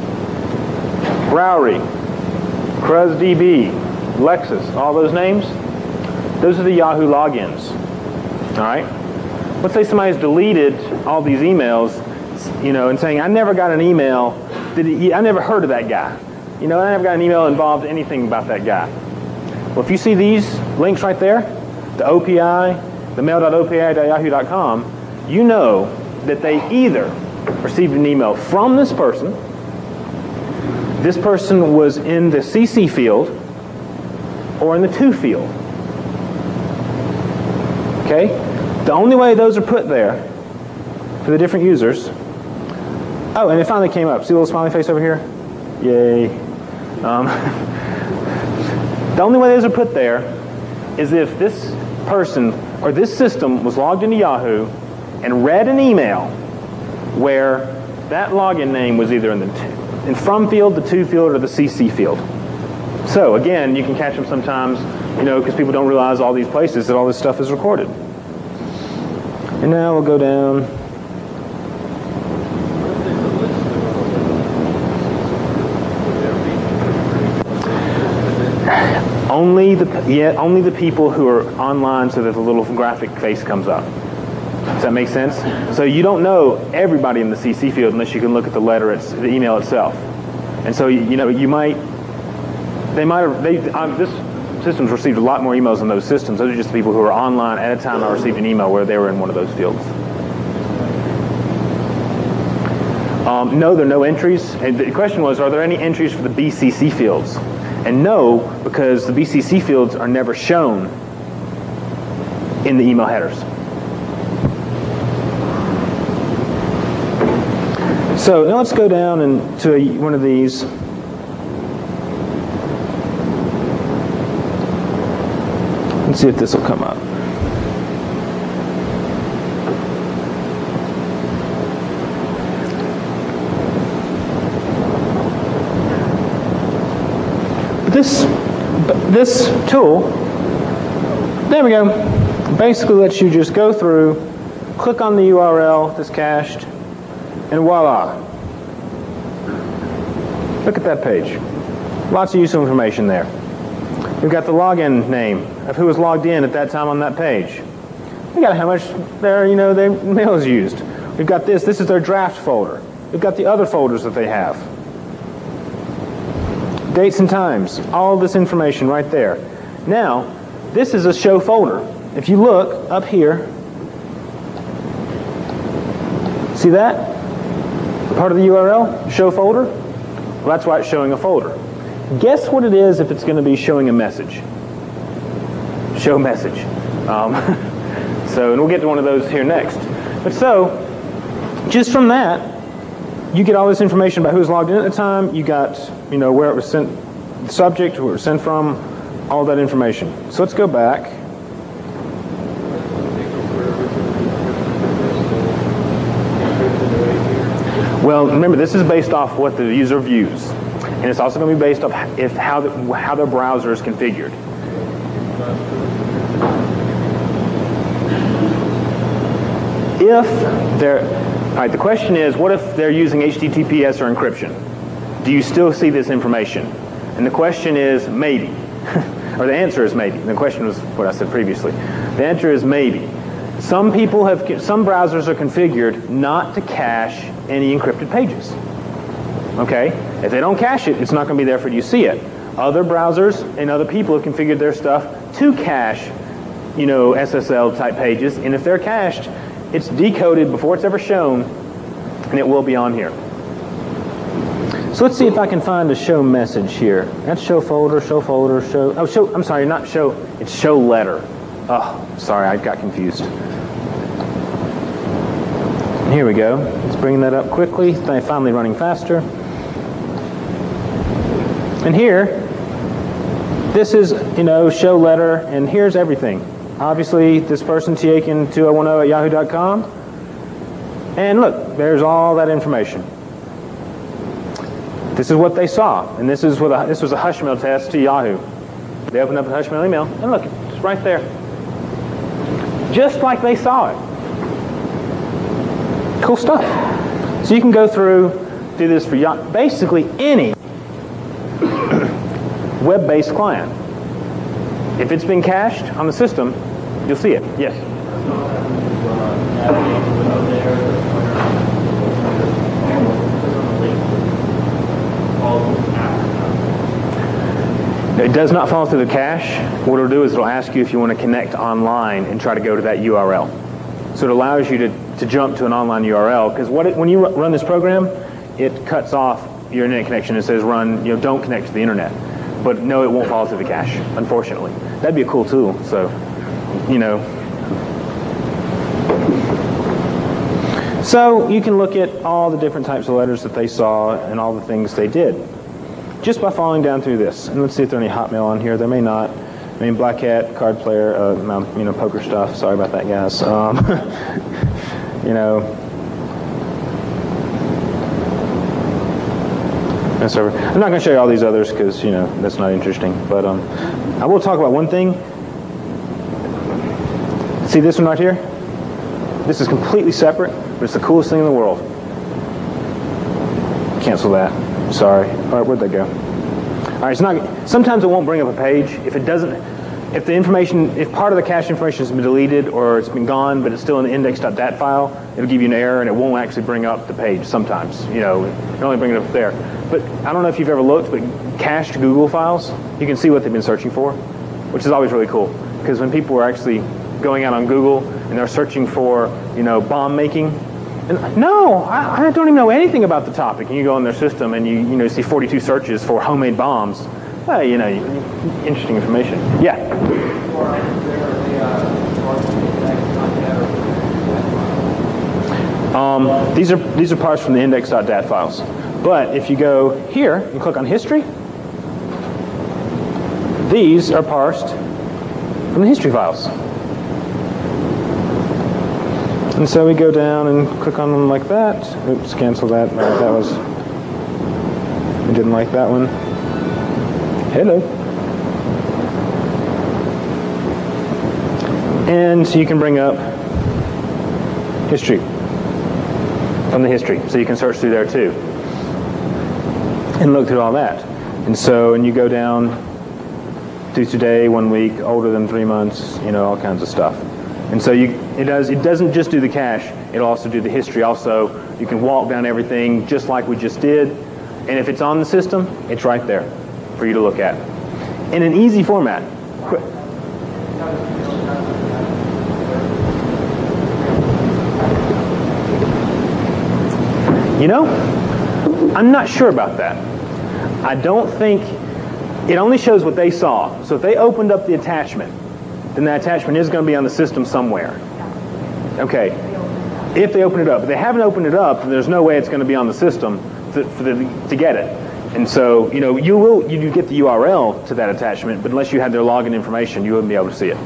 Rowry, CruzDB, Lexus, all those names, those are the Yahoo logins, all right? Let's say somebody's deleted all these emails, and saying, I never got an email, I never heard of that guy. I never got an email involved anything about that guy. Well, if you see these links right there, the OPI, the mail.opi@yahoo.com, you know that they either received an email from this person was in the CC field, or in the to field. Okay? The only way those are put there for the different users. Oh, and it finally came up. See the little smiley face over here? Yay. The only way those are put there is if this person or this system was logged into Yahoo and read an email where that login name was either in the from field, the to field, or the CC field. So again, you can catch them sometimes, because people don't realize all these places that all this stuff is recorded. And now we'll go down. Only the people who are online, so that the little graphic face comes up. Does that make sense? So you don't know everybody in the CC field unless you can look at the email itself. And so this system's received a lot more emails than those systems. Those are just the people who are online at a time I received an email where they were in one of those fields. No, there are no entries. And the question was, are there any entries for the BCC fields? And no, because the BCC fields are never shown in the email headers. So now let's go down to one of these. Let's see if this will come up. This tool, there we go, basically lets you just go through, click on the URL that's cached, and voila. Look at that page. Lots of useful information there. We've got the login name of who was logged in at that time on that page. We've got how much their mail is used. We've got this is their draft folder. We've got the other folders that they have. Dates and times, all this information right there. Now, this is a show folder. If you look up here, see that? Part of the URL, show folder? Well, that's why it's showing a folder. Guess what it is if it's going to be showing a message? Show message. And we'll get to one of those here next. But so, just from that, you get all this information about who's logged in at the time. You got, where it was sent, the subject, where it was sent from, all that information. So let's go back. Well, remember, this is based off what the user views. And it's also going to be based off how their browser is configured. The question is, what if they're using HTTPS or encryption? Do you still see this information? And the question is maybe. Or the answer is maybe. And the question was what I said previously. The answer is maybe. Some browsers are configured not to cache any encrypted pages. Okay? If they don't cache it, it's not going to be there for you to see it. Other browsers and other people have configured their stuff to cache, SSL type pages. And if they're cached, it's decoded before it's ever shown, and it will be on here. So let's see if I can find a show message here. That's show folder, show. Oh, I'm sorry, not show. It's show letter. Oh, sorry, I got confused. Here we go. Let's bring that up quickly. It's finally running faster. And here, this is, show letter, and here's everything. Obviously, this person, Tiakin2010@yahoo.com. And look, there's all that information. This is what they saw, and this was a Hushmail test to Yahoo. They opened up a Hushmail email, and look, it's right there. Just like they saw it. Cool stuff. So you can go through, do this for basically any web-based client. If it's been cached on the system, you'll see it. Yes? It does not follow through the cache. What it'll do is it'll ask you if you want to connect online and try to go to that URL. So it allows you to jump to an online URL, because when you run this program, it cuts off your internet connection and says run, don't connect to the internet. But no, it won't follow through the cache, unfortunately. That'd be a cool tool, so, So you can look at all the different types of letters that they saw and all the things they did, just by following down through this. And let's see if there are any Hotmail on here. There may not. I mean, Black Hat, card player, poker stuff. Sorry about that, guys. I'm not going to show you all these others because, that's not interesting. But I will talk about one thing. See this one right here? This is completely separate, but it's the coolest thing in the world. Cancel that. Sorry. All right, where'd that go? All right, it's not. Sometimes it won't bring up a page if it doesn't. If the information, if part of the cache information has been deleted or it's been gone, but it's still in the index.dat file, it'll give you an error and it won't actually bring up the page sometimes. It can only bring it up there. But I don't know if you've ever looked, but cached Google files, you can see what they've been searching for, which is always really cool. Because when people are actually going out on Google and they're searching for, bomb making, and no, I don't even know anything about the topic. And you go in their system and you see 42 searches for homemade bombs. Well, interesting information. Yeah. These are parsed from the index.dat files. But if you go here and click on history, these are parsed from the history files. And so we go down and click on them like that. Oops, cancel that. We didn't like that one. Hello. And so you can bring up history from the history. So you can search through there too. And look through all that. And you go down to today, 1 week, older than 3 months, all kinds of stuff. And so it doesn't just do the cache, it'll also do the history. Also, you can walk down everything just like we just did. And if it's on the system, it's right there for you to look at. In an easy format. I'm not sure about that. I don't think, it only shows what they saw. So if they opened up the attachment, then that attachment is going to be on the system somewhere. Okay, if they open it up. If they haven't opened it up, then there's no way it's going to be on the system to get it. And so, you get the URL to that attachment, but unless you had their login information, you wouldn't be able to see it.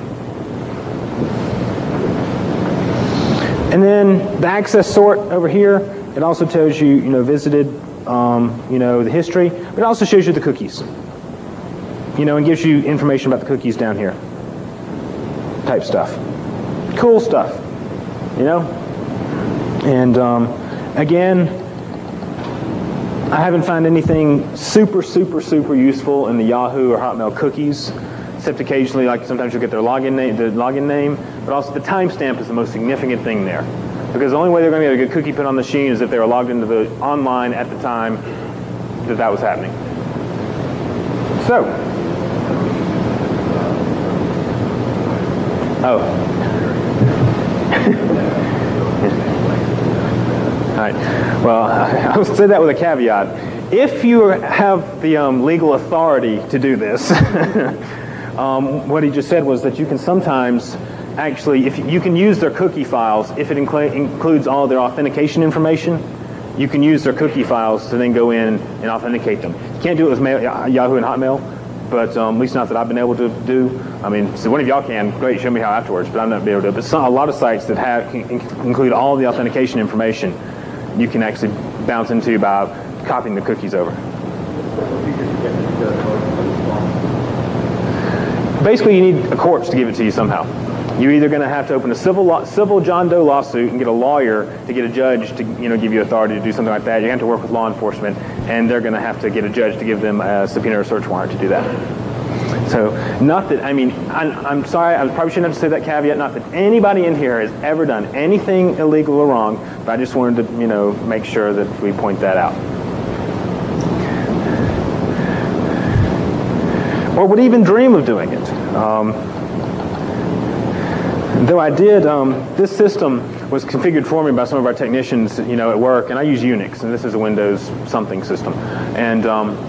And then the access sort over here, it also tells you, visited, the history, but it also shows you the cookies. And gives you information about the cookies down here. Type stuff. Cool stuff. And again, I haven't found anything super, super, super useful in the Yahoo or Hotmail cookies, except occasionally, like sometimes you'll get their login name, but also the timestamp is the most significant thing there. Because the only way they're going to get a good cookie put on the machine is if they were logged into the online at the time that was happening. So, all right. Well, I would say that with a caveat. If you have the legal authority to do this, what he just said was that you can sometimes actually, if you can use their cookie files, if it includes all their authentication information, you can use their cookie files to then go in and authenticate them. You can't do it with Yahoo and Hotmail, but at least not that I've been able to do. I mean, so one of y'all can, great, show me how afterwards, but I'm not able to do it. But a lot of sites that include all the authentication information, you can actually bounce into by copying the cookies over. Basically, you need a court to give it to you somehow. You're either going to have to open a civil John Doe lawsuit and get a lawyer to get a judge to give you authority to do something like that. You have to work with law enforcement, and they're going to have to get a judge to give them a subpoena or search warrant to do that. So, not that, I'm sorry, I probably shouldn't have to say that caveat, not that anybody in here has ever done anything illegal or wrong, but I just wanted to, make sure that we point that out. or would even dream of doing it. Though I did, this system was configured for me by some of our technicians, at work, and I use Unix, and this is a Windows something system, and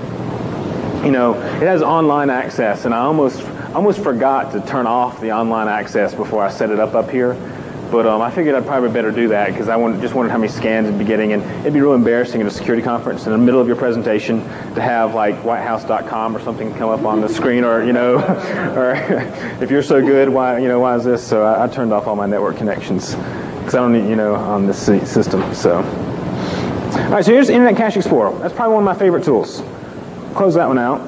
it has online access, and I almost forgot to turn off the online access before I set it up here. But I figured I'd probably better do that because I just wondered how many scans it'd be getting, and it'd be real embarrassing at a security conference in the middle of your presentation to have like whitehouse.com or something come up on the screen, or or if you're so good, why is this? So I turned off all my network connections because I don't need on this system. So all right, so here's Internet Cache Explorer. That's probably one of my favorite tools. Close that one out.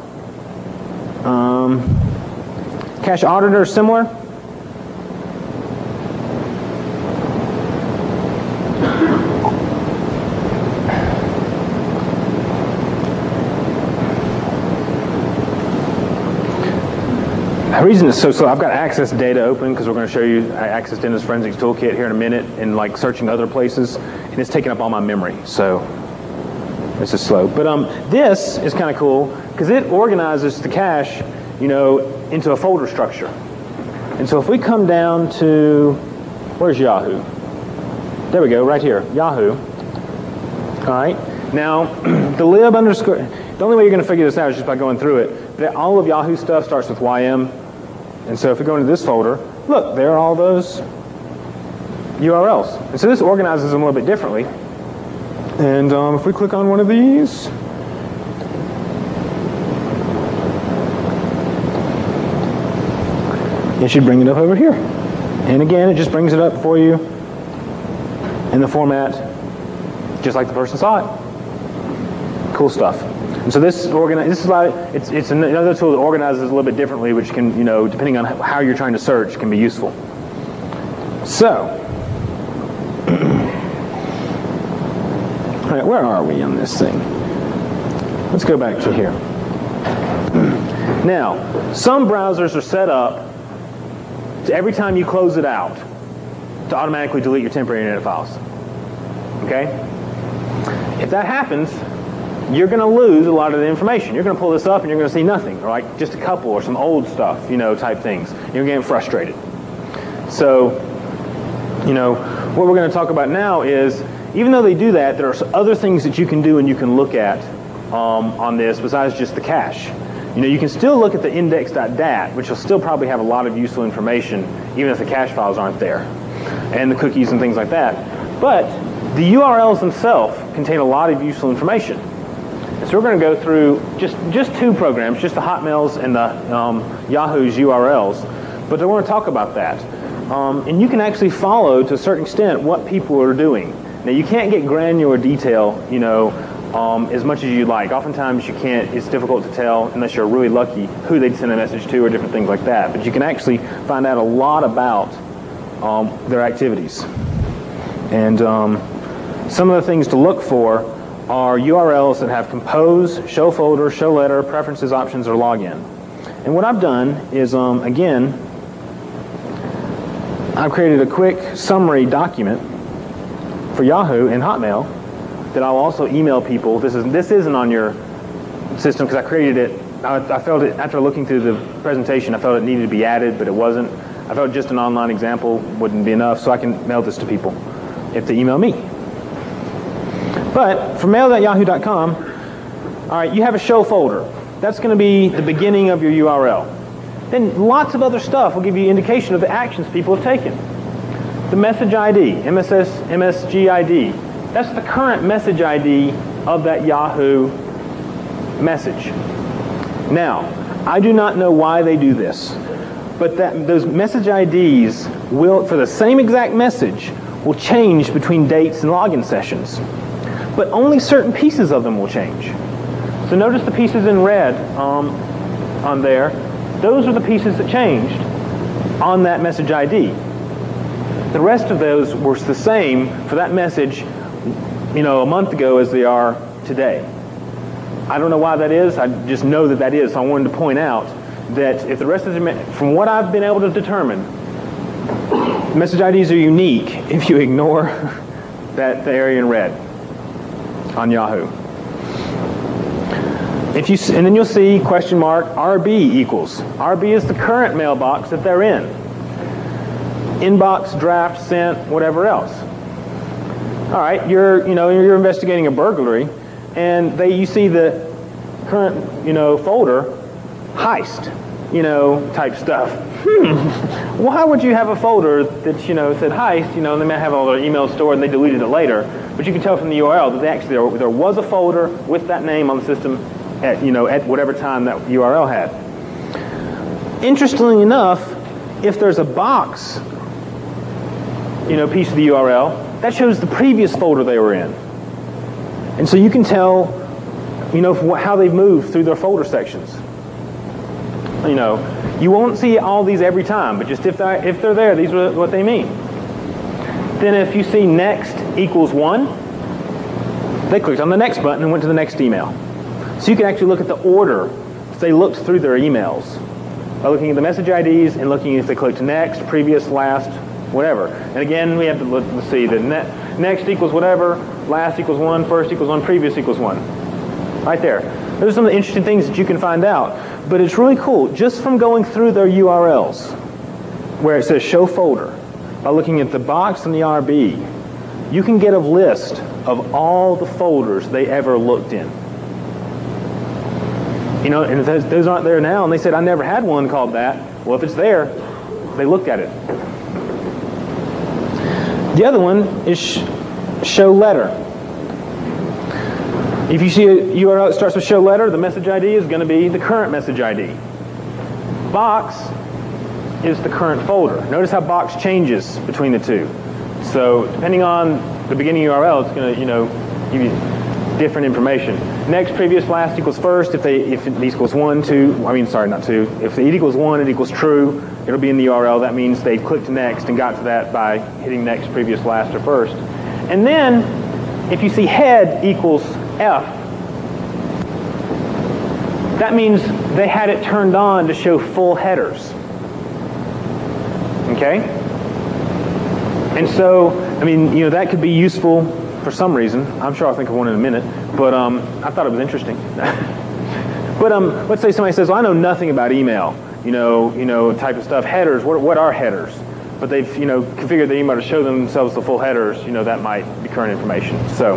Cache Auditor is similar. The reason it's so slow, I've got Access Data open because we're going to show you Access Data's Forensics Toolkit here in a minute, and like searching other places, and it's taking up all my memory, so this is slow. But this is kind of cool because it organizes the cache, into a folder structure. And so if we come down to, where's Yahoo? There we go, right here, Yahoo. All right, now the lib underscore, the only way you're going to figure this out is just by going through it. All of Yahoo stuff starts with YM. And so if we go into this folder, look, there are all those URLs. And so this organizes them a little bit differently. And if we click on one of these, it should bring it up over here. And again, it just brings it up for you in the format just like the person saw it. Cool stuff. And so this is like, it's another tool that organizes a little bit differently, which can, depending on how you're trying to search, can be useful. So, all right, where are we on this thing? Let's go back to here. Now, some browsers are set up to every time you close it out to automatically delete your temporary internet files. Okay? If that happens, you're going to lose a lot of the information. You're going to pull this up and you're going to see nothing, or like just a couple or some old stuff, type things. You're getting frustrated. So, what we're going to talk about now is, even though they do that, there are other things that you can do and you can look at on this besides just the cache. You can still look at the index.dat, which will still probably have a lot of useful information, even if the cache files aren't there, and the cookies and things like that. But the URLs themselves contain a lot of useful information. So we're going to go through just two programs, just the Hotmail's and the Yahoo's URLs, but I want to talk about that. And you can actually follow, to a certain extent, what people are doing. Now, you can't get granular detail, as much as you'd like. Oftentimes, you can't. It's difficult to tell, unless you're really lucky, who they'd send a message to or different things like that. But you can actually find out a lot about their activities. And some of the things to look for are URLs that have compose, show folder, show letter, preferences, options, or login. And what I've done is, again, I've created a quick summary document for Yahoo and Hotmail that I'll also email people. This isn't on your system because I created it. I felt it, after looking through the presentation, I felt it needed to be added, but it wasn't. I felt just an online example wouldn't be enough, so I can mail this to people if they email me. But for mail.yahoo.com, all right, you have a show folder. That's going to be the beginning of your URL. Then lots of other stuff will give you indication of the actions people have taken. The message ID, MSG ID, that's the current message ID of that Yahoo message. Now, I do not know why they do this, but those message IDs will, for the same exact message, will change between dates and login sessions. But only certain pieces of them will change. So notice the pieces in red on there. Those are the pieces that changed on that message ID. The rest of those were the same for that message, a month ago as they are today. I don't know why that is. I just know that is. So I wanted to point out that if the rest of them, from what I've been able to determine, message IDs are unique if you ignore the area in red on Yahoo. And then you'll see question mark RB equals. RB is the current mailbox that they're in. Inbox, draft, sent, whatever else. All right, you're investigating a burglary, and you see the current folder heist type stuff. Why would you have a folder that said heist? And they might have all their emails stored and they deleted it later, but you can tell from the URL that there was a folder with that name on the system at whatever time that URL had. Interestingly enough, if there's a box piece of the URL, that shows the previous folder they were in. And so you can tell, how they've moved through their folder sections. You won't see all these every time, but just if they're there, these are what they mean. Then if you see next equals 1, they clicked on the next button and went to the next email. So you can actually look at the order if they looked through their emails by looking at the message IDs and looking if they clicked next, previous, last, whatever. And again, we have to let's see, the next equals whatever, last equals 1, first equals 1, previous equals 1. Right there. Those are some of the interesting things that you can find out. But it's really cool, just from going through their URLs, where it says show folder, by looking at the box and the RB, you can get a list of all the folders they ever looked in. And if those aren't there now, and they said, I never had one called that, well, if it's there, they looked at it. The other one is show letter. If you see a URL that starts with show letter, the message ID is going to be the current message ID. Box is the current folder. Notice how box changes between the two. So depending on the beginning URL, it's going to give you different information. Next, previous, last equals first. If it equals 1, 2, not 2. If it equals 1, it equals true. It'll be in the URL. That means they clicked next and got to that by hitting next, previous, last, or first. And then, if you see head equals F, that means they had it turned on to show full headers. Okay? And so, that could be useful for some reason. I'm sure I'll think of one in a minute, but I thought it was interesting. But let's say somebody says, well, I know nothing about email, type of stuff. Headers, what are headers? But they've, configured the email to show themselves the full headers, that might be current information. So,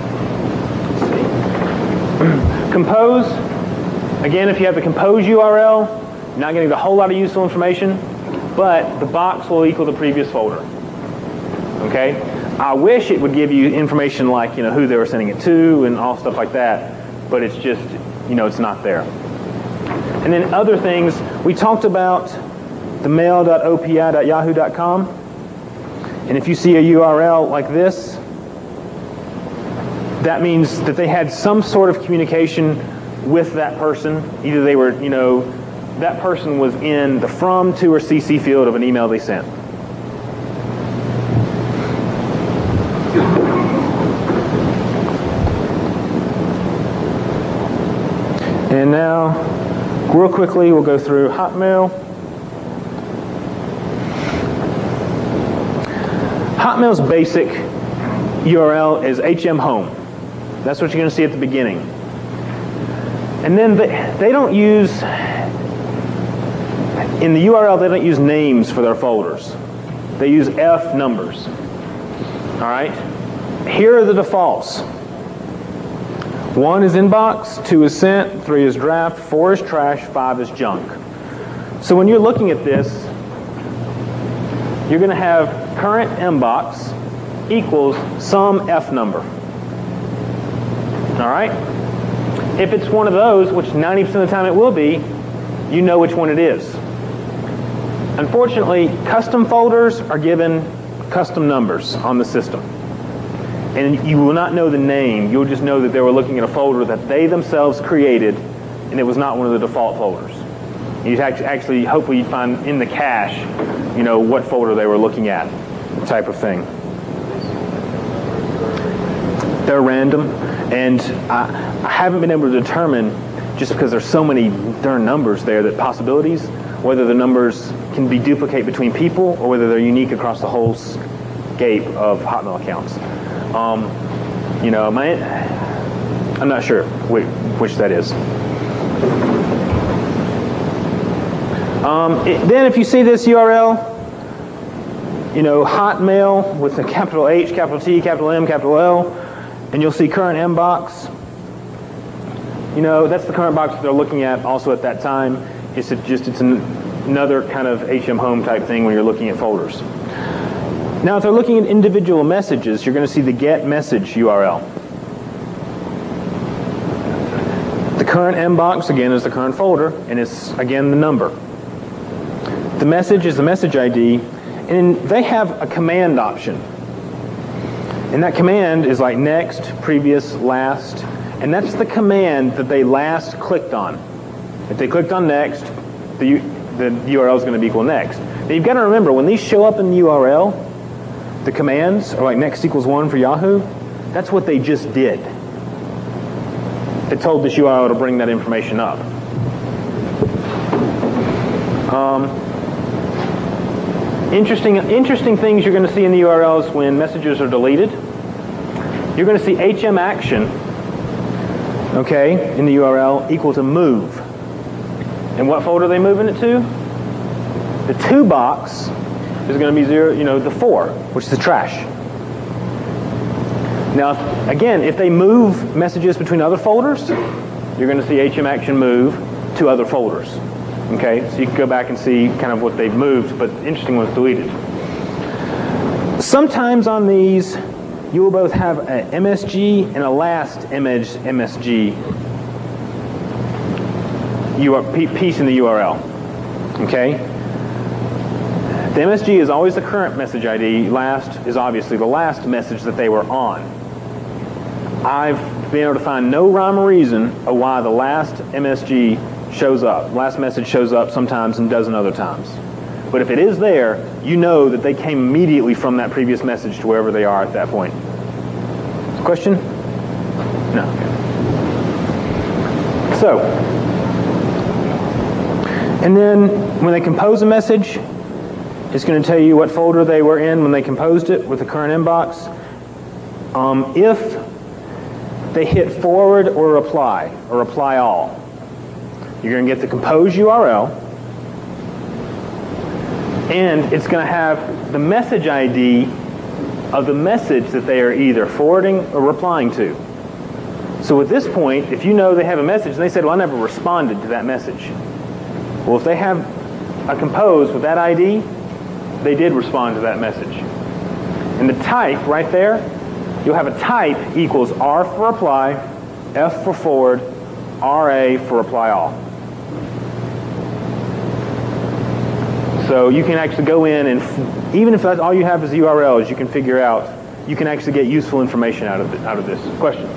compose, again, if you have the compose URL, you're not getting a whole lot of useful information, but the box will equal the previous folder. Okay? I wish it would give you information like, who they were sending it to and all stuff like that, but it's just, it's not there. And then other things, we talked about the mail.opi.yahoo.com, and if you see a URL like this, that means that they had some sort of communication with that person. Either they were, that person was in the from, to, or CC field of an email they sent. And now, real quickly, we'll go through Hotmail. Hotmail's basic URL is HM-home. That's what you're going to see at the beginning. And then they don't use, in the URL, they don't use names for their folders. They use F numbers. All right? Here are the defaults. 1 is inbox, 2 is sent, 3 is draft, 4 is trash, 5 is junk. So when you're looking at this, you're going to have current inbox equals some F number. All right? If it's one of those, which 90% of the time it will be, you know which one it is. Unfortunately, custom folders are given custom numbers on the system. And you will not know the name. You'll just know that they were looking at a folder that they themselves created, and it was not one of the default folders. You'd actually, hopefully, you'd find in the cache, what folder they were looking at, type of thing. They're random, and I haven't been able to determine, just because there's so many darn numbers there, that possibilities, whether the numbers can be duplicate between people or whether they're unique across the whole scape of Hotmail accounts. I'm not sure which that is. Then if you see this URL, you know, Hotmail with a capital H, capital T, capital M, capital L, and you'll see current inbox. You know, that's the current box that they're looking at also at that time. It's another kind of HM home type thing when you're looking at folders. Now, if they're looking at individual messages, you're going to see the get message URL. The current inbox, again, is the current folder, and it's, again, the number. The message is the message ID, and they have a command option. And that command is like next, previous, last, and that's the command that they last clicked on. If they clicked on next, the URL is going to be equal next. Now you've got to remember, when these show up in the URL, the commands are like next equals 1 for Yahoo. That's what they just did. They told this URL to bring that information up. Interesting things you're going to see in the URLs when messages are deleted. You're going to see HM action, okay, in the URL equal to move. And what folder are they moving it to? The 2 box is going to be 0, you know, the 4, which is the trash. Now, again, if they move messages between other folders, you're going to see HM action move to other folders. Okay, so you can go back and see kind of what they've moved, but interesting one's deleted. Sometimes on these, you will both have an MSG and a last image MSG piece in the URL. Okay? The MSG is always the current message ID. Last is obviously the last message that they were on. I've been able to find no rhyme or reason of why the last MSG shows up. Last message shows up sometimes and doesn't other times. But if it is there, you know that they came immediately from that previous message to wherever they are at that point. Question? No. So, and then when they compose a message, it's going to tell you what folder they were in when they composed it with the current inbox. If they hit forward or reply all, you're going to get the compose URL, and it's going to have the message ID of the message that they are either forwarding or replying to. So at this point, if you know they have a message, and they said, well, I never responded to that message. Well, if they have a compose with that ID, they did respond to that message. And the type right there, you'll have a type equals R for reply, F for forward, RA for reply all. So you can actually go in and, even if that's all you have is URLs, you can figure out, you can actually get useful information out of this. Question?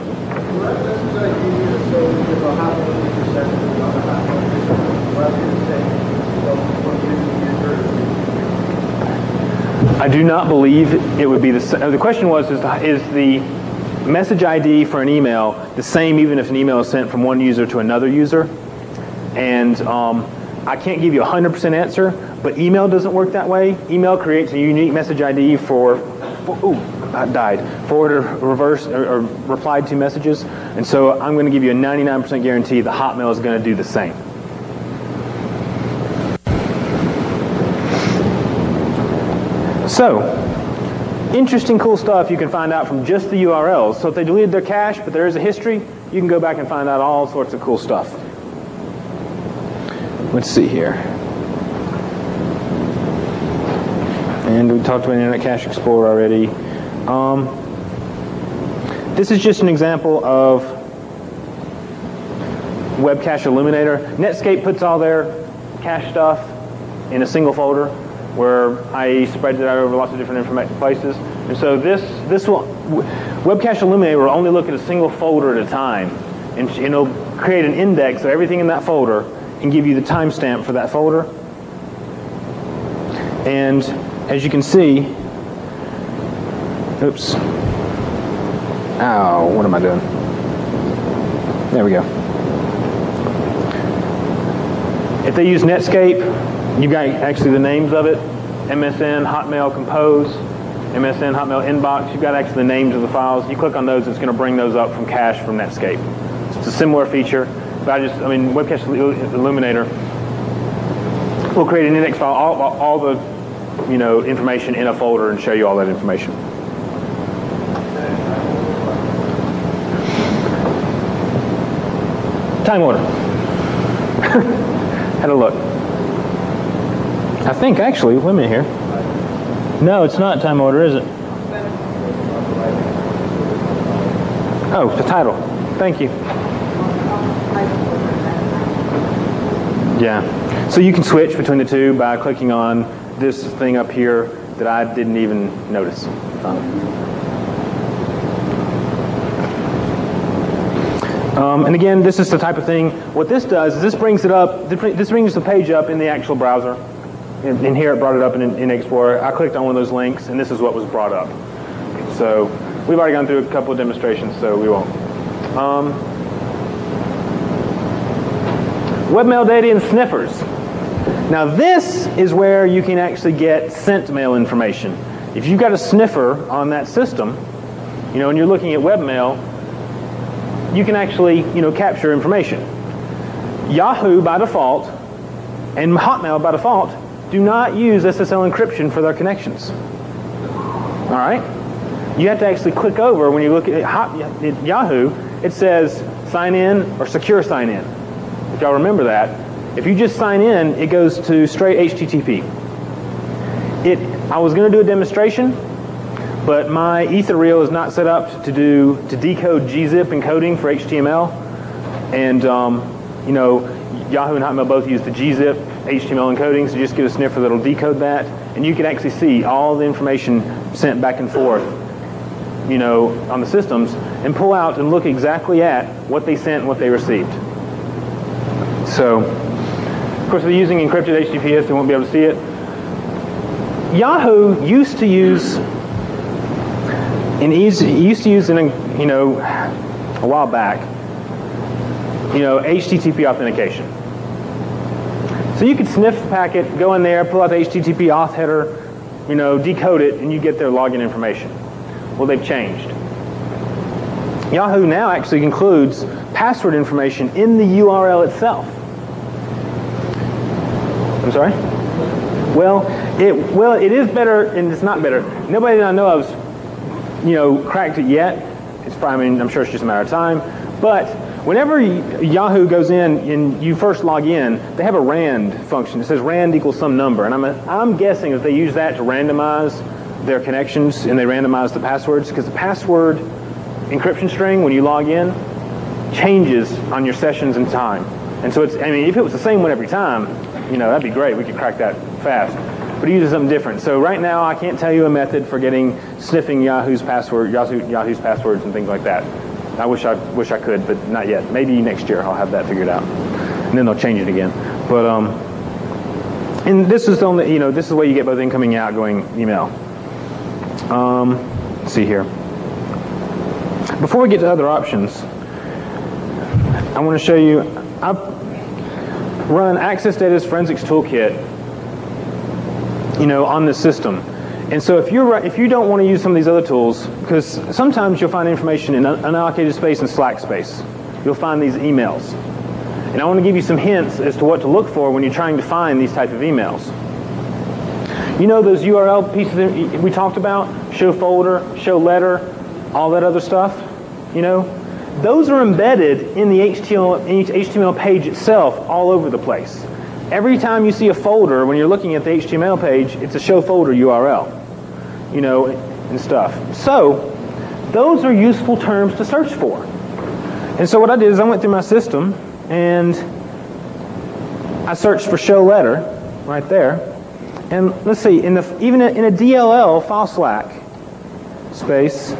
I do not believe it would be the same. The question was, is the message ID for an email the same even if an email is sent from one user to another user? And I can't give you a 100% answer, but email doesn't work that way. Email creates a unique message ID for forward or reverse or replied to messages. And so I'm going to give you a 99% guarantee that Hotmail is going to do the same. So, interesting, cool stuff you can find out from just the URLs. So if they deleted their cache, but there is a history, you can go back and find out all sorts of cool stuff. Let's see here. And we talked about Internet Cache Explorer already. This is just an example of Web Cache Illuminator. Netscape puts all their cache stuff in a single folder where I spread it out over lots of different places. And so this will, Web Cache Illuminator will only look at a single folder at a time. And it'll create an index of everything in that folder and give you the timestamp for that folder. And as you can see, oops. Ow, what am I doing? There we go. If they use Netscape, you got actually the names of it: MSN, Hotmail, Compose. MSN, Hotmail inbox, you've got actually the names of the files. You click on those, it's going to bring those up from cache from Netscape. So it's a similar feature, but Webcache Illuminator will create an index file, all the information in a folder and show you all that information. Time order. Had a look. I think actually, wait a minute here. No, it's not time order, is it? Oh, the title. Thank you. Yeah. So you can switch between the two by clicking on this thing up here that I didn't even notice. And again, this is the type of thing. What this does is this brings it up. This brings the page up in the actual browser. In here, it brought it up in Explorer. I clicked on one of those links, and this is what was brought up. So we've already gone through a couple of demonstrations, so we won't. Webmail data and sniffers. Now this is where you can actually get sent mail information. If you've got a sniffer on that system, and you're looking at webmail, you can actually, capture information. Yahoo by default and Hotmail by default do not use SSL encryption for their connections. All right? You have to actually click over when you look at Yahoo, it says sign in or secure sign in. If y'all remember that, if you just sign in, it goes to straight HTTP. I was going to do a demonstration, but my Ethereal is not set up to decode gzip encoding for HTML, and Yahoo and Hotmail both use the gzip HTML encoding, so you just get a sniffer that'll decode that, and you can actually see all the information sent back and forth, on the systems, and pull out and look exactly at what they sent and what they received. So, of course, if they're using encrypted HTTPS, they won't be able to see it. Yahoo used to use a while back, HTTP authentication. So you could sniff the packet, go in there, pull out the HTTP auth header, decode it, and you get their login information. Well, they've changed. Yahoo now actually includes password information in the URL itself. I'm sorry? Well, it is better, and it's not better. Nobody that I know of's, cracked it yet. It's probably, I'm sure it's just a matter of time. But whenever Yahoo goes in and you first log in, they have a rand function. It says rand equals some number, and I'm guessing that they use that to randomize their connections and they randomize the passwords, because the password encryption string when you log in changes on your sessions and time. And so if it was the same one every time, that'd be great. We could crack that fast. But it uses something different. So right now, I can't tell you a method for sniffing Yahoo's passwords and things like that. I wish I could, but not yet. Maybe next year I'll have that figured out, and then they'll change it again. But and this is only this is the way you get both incoming and outgoing email. Let's see here. Before we get to other options, I want to show you. I run Access Data's Forensics Toolkit, on this system. And so if you don't want to use some of these other tools, because sometimes you'll find information in unallocated space and slack space. You'll find these emails. And I want to give you some hints as to what to look for when you're trying to find these type of emails. Those URL pieces that we talked about, show folder, show letter, all that other stuff, those are embedded in the HTML page itself all over the place. Every time you see a folder, when you're looking at the HTML page, it's a show folder URL, and stuff. So those are useful terms to search for. And so what I did is I went through my system and I searched for show letter right there. And let's see, even in a DLL file slack space,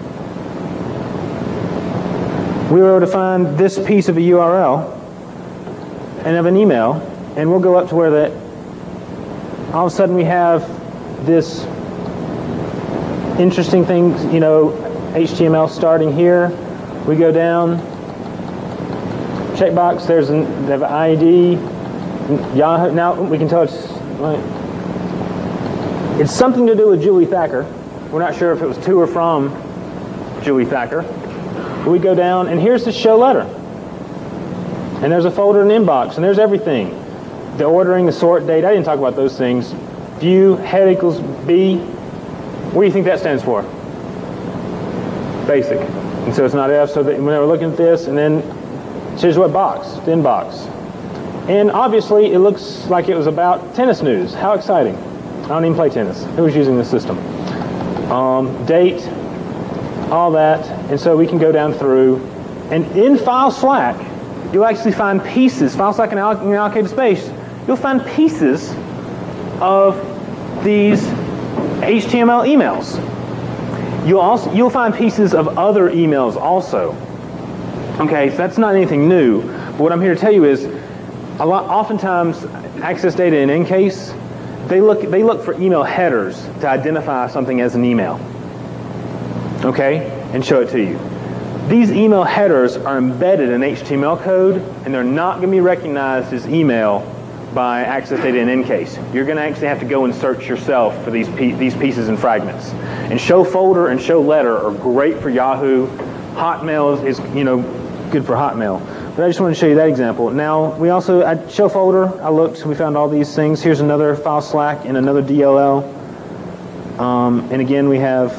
we were able to find this piece of a URL and of an email, and we'll go up to where that all of a sudden we have this interesting thing, HTML starting here. We go down, checkbox, there's an ID, Yahoo. Now we can tell it's something to do with Julie Thacker. We're not sure if it was to or from Julie Thacker. We go down, and here's the show letter. And there's a folder in the inbox, and there's everything. The ordering, the sort date, I didn't talk about those things. View, head equals B. What do you think that stands for? Basic. And so it's not F, so that when they were looking at this, and then here's what box, the inbox. And obviously, it looks like it was about tennis news. How exciting. I don't even play tennis. Who was using this system? Date, all that. And so we can go down through. And in File Slack, you'll actually find pieces. File Slack in allocated space, you'll find pieces of these HTML emails. You'll find pieces of other emails also. Okay, so that's not anything new. But what I'm here to tell you is, oftentimes, Access Data in EnCase, they look for email headers to identify something as an email. Okay, and show it to you. These email headers are embedded in HTML code, and they're not going to be recognized as email by Access Data in EnCase. You're going to actually have to go and search yourself for these pieces and fragments. And show folder and show letter are great for Yahoo. Hotmail is good for Hotmail. But I just wanted to show you that example. Now, we also, at show folder, I looked, we found all these things. Here's another File Slack and another DLL. And again, we have,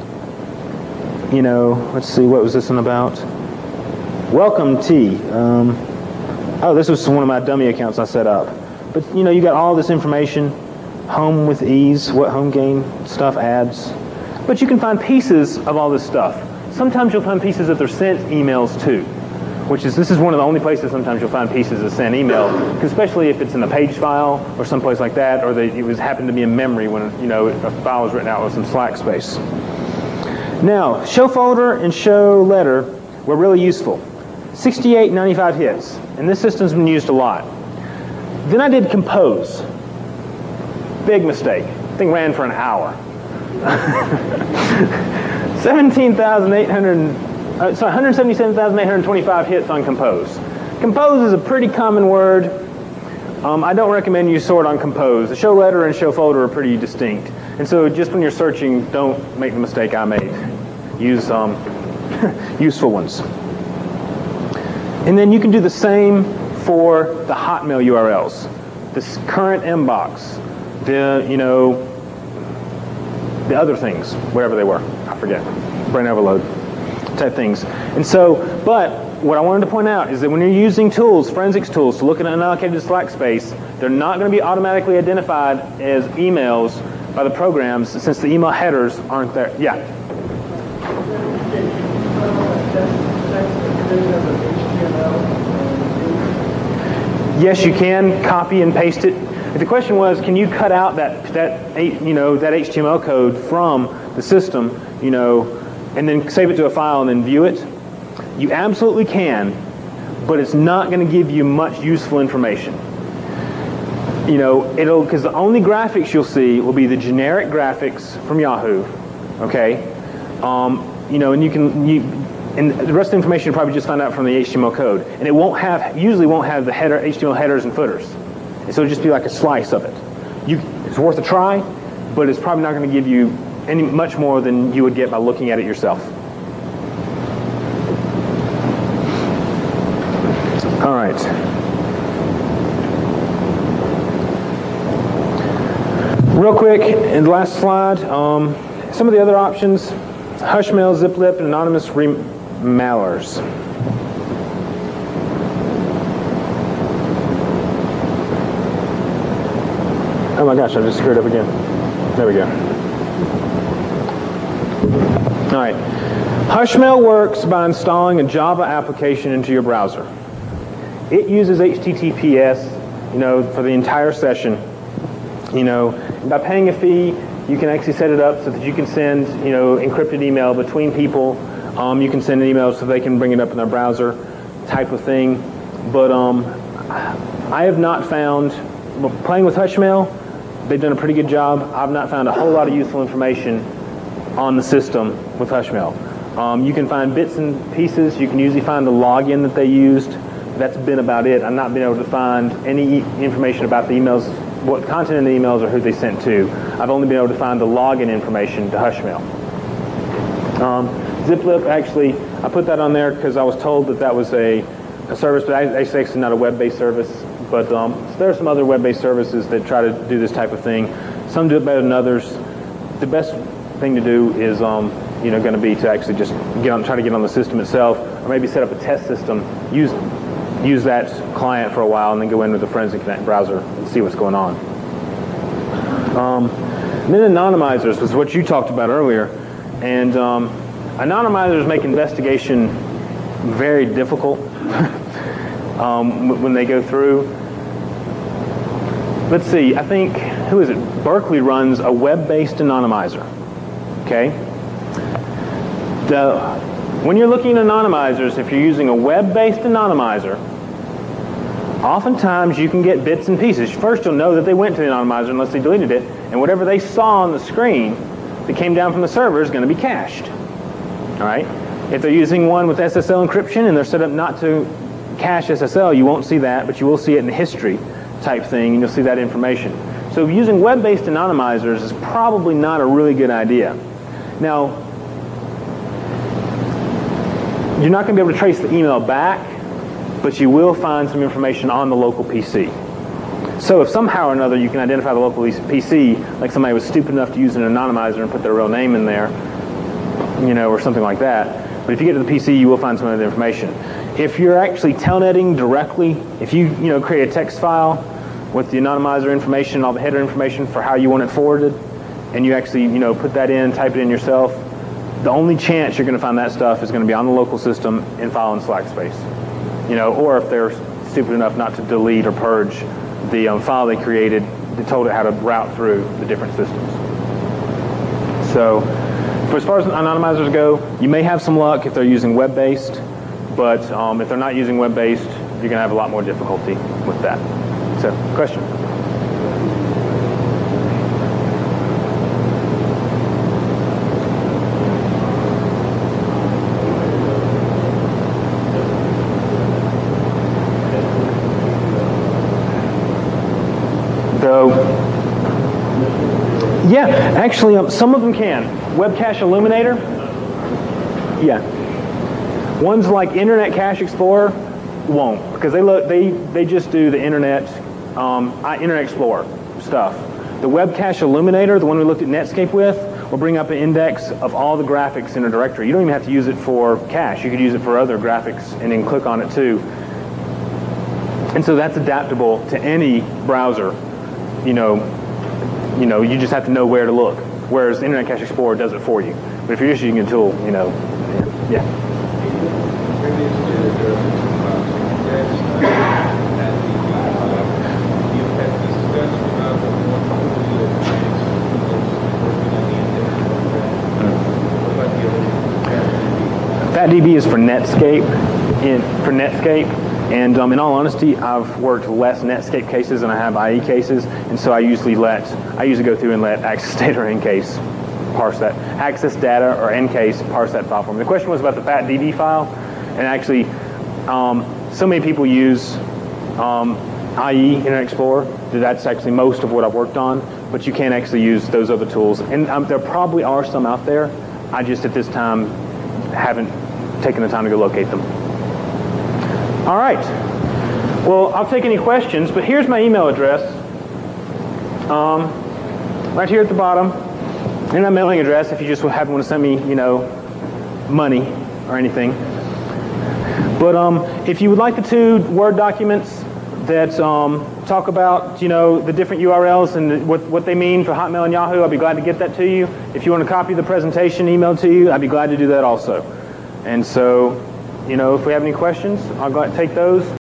let's see, what was this one about? Welcome T. Oh, this was one of my dummy accounts I set up. But, you got all this information. Home with ease, what home gain stuff, ads. But you can find pieces of all this stuff. Sometimes you'll find pieces that they're sent emails to. This is one of the only places sometimes you'll find pieces that send email, especially if it's in a page file or someplace like that, or it happened to be in memory when a file was written out with some slack space. Now, show folder and show letter were really useful. 6895 hits, and this system's been used a lot. Then I did compose. Big mistake. The thing ran for an hour. 177,825 hits on compose. Compose is a pretty common word. I don't recommend you sort on compose. The show letter and show folder are pretty distinct. And so just when you're searching, don't make the mistake I made. Use useful ones. And then you can do the same for the Hotmail URLs. This current inbox, the other things, whatever they were, I forget, brain overload type things. And so, but what I wanted to point out is that when you're using tools, forensics tools, to look at an unallocated Slack space, they're not going to be automatically identified as emails by the programs since the email headers aren't there. Yeah? Yes, you can copy and paste it. If the question was, can you cut out that HTML code from the system, and then save it to a file and then view it? You absolutely can, but it's not going to give you much useful information. Because the only graphics you'll see will be the generic graphics from Yahoo, okay? And and the rest of the information you'll probably just find out from the HTML code. And it usually won't have the HTML headers and footers. And so it'll just be like a slice of it. It's worth a try, but it's probably not going to give you much more than you would get by looking at it yourself. All right. Real quick, and the last slide, some of the other options: Hushmail, Ziplip, and anonymous mailers. Oh my gosh, I just screwed up again. There we go. All right. Hushmail works by installing a Java application into your browser. It uses HTTPS, for the entire session. By paying a fee, you can actually set it up so that you can send, encrypted email between people. You can send an email so they can bring it up in their browser, type of thing. But I have not found, playing with Hushmail, they've done a pretty good job. I've not found a whole lot of useful information on the system with Hushmail. You can find bits and pieces. You can usually find the login that they used. That's been about it. I've not been able to find any information about the emails what content in the emails or who they sent to. I've only been able to find the login information to Hushmail. Ziplip, actually, I put that on there because I was told that that was a service, but it's actually not a web-based service. But there are some other web-based services that try to do this type of thing. Some do it better than others. The best thing to do is going to be to actually just try to get on the system itself, or maybe set up a test system, use that client for a while, and then go in with the Forensic Connect browser and see what's going on. Then anonymizers was what you talked about earlier, and anonymizers make investigation very difficult when they go through. Let's see, I think, who is it? Berkeley runs a web-based anonymizer. Okay? When you're looking at anonymizers, if you're using a web-based anonymizer, oftentimes you can get bits and pieces. First, you'll know that they went to the anonymizer unless they deleted it, and whatever they saw on the screen that came down from the server is going to be cached. All right? If they're using one with SSL encryption and they're set up not to cache SSL, you won't see that, but you will see it in the history type thing, and you'll see that information. So using web-based anonymizers is probably not a really good idea. Now, you're not going to be able to trace the email back, but you will find some information on the local PC. So if somehow or another you can identify the local PC, like somebody was stupid enough to use an anonymizer and put their real name in there, or something like that. But if you get to the PC, you will find some of the information. If you're actually telnetting directly, if you create a text file with the anonymizer information, all the header information for how you want it forwarded, and you actually put that in, type it in yourself, the only chance you're going to find that stuff is going to be on the local system in file and slack space. Or if they're stupid enough not to delete or purge the file they created that told it how to route through the different systems. So, as far as anonymizers go, you may have some luck if they're using web-based, but if they're not using web-based, you're going to have a lot more difficulty with that. So, question? Yeah, actually, some of them can. Web Cache Illuminator. Yeah. Ones like Internet Cache Explorer won't, because they just do the Internet Explorer stuff. The Web Cache Illuminator, the one we looked at Netscape with, will bring up an index of all the graphics in a directory. You don't even have to use it for cache. You could use it for other graphics and then click on it too. And so that's adaptable to any browser. You just have to know where to look. Whereas Internet Cache Explorer does it for you. But if you're just using a tool, yeah. FatDB is for Netscape. And in all honesty, I've worked less Netscape cases than I have IE cases, and so I usually go through and let Access Data or Encase parse that. Access Data or Encase parse that file for me. The question was about the FatDB file, and actually, so many people use IE, Internet Explorer, that's actually most of what I've worked on, but you can actually use those other tools. And there probably are some out there. I just, at this time, haven't taken the time to go locate them. All right. Well, I'll take any questions, but here's my email address. Right here at the bottom. And my mailing address if you just want to send me, money or anything. But if you would like the 2 Word documents that talk about, the different URLs and what they mean for Hotmail and Yahoo, I'd be glad to get that to you. If you want a copy of the presentation emailed to you, I'd be glad to do that also. And so, if we have any questions, I'll go ahead and take those.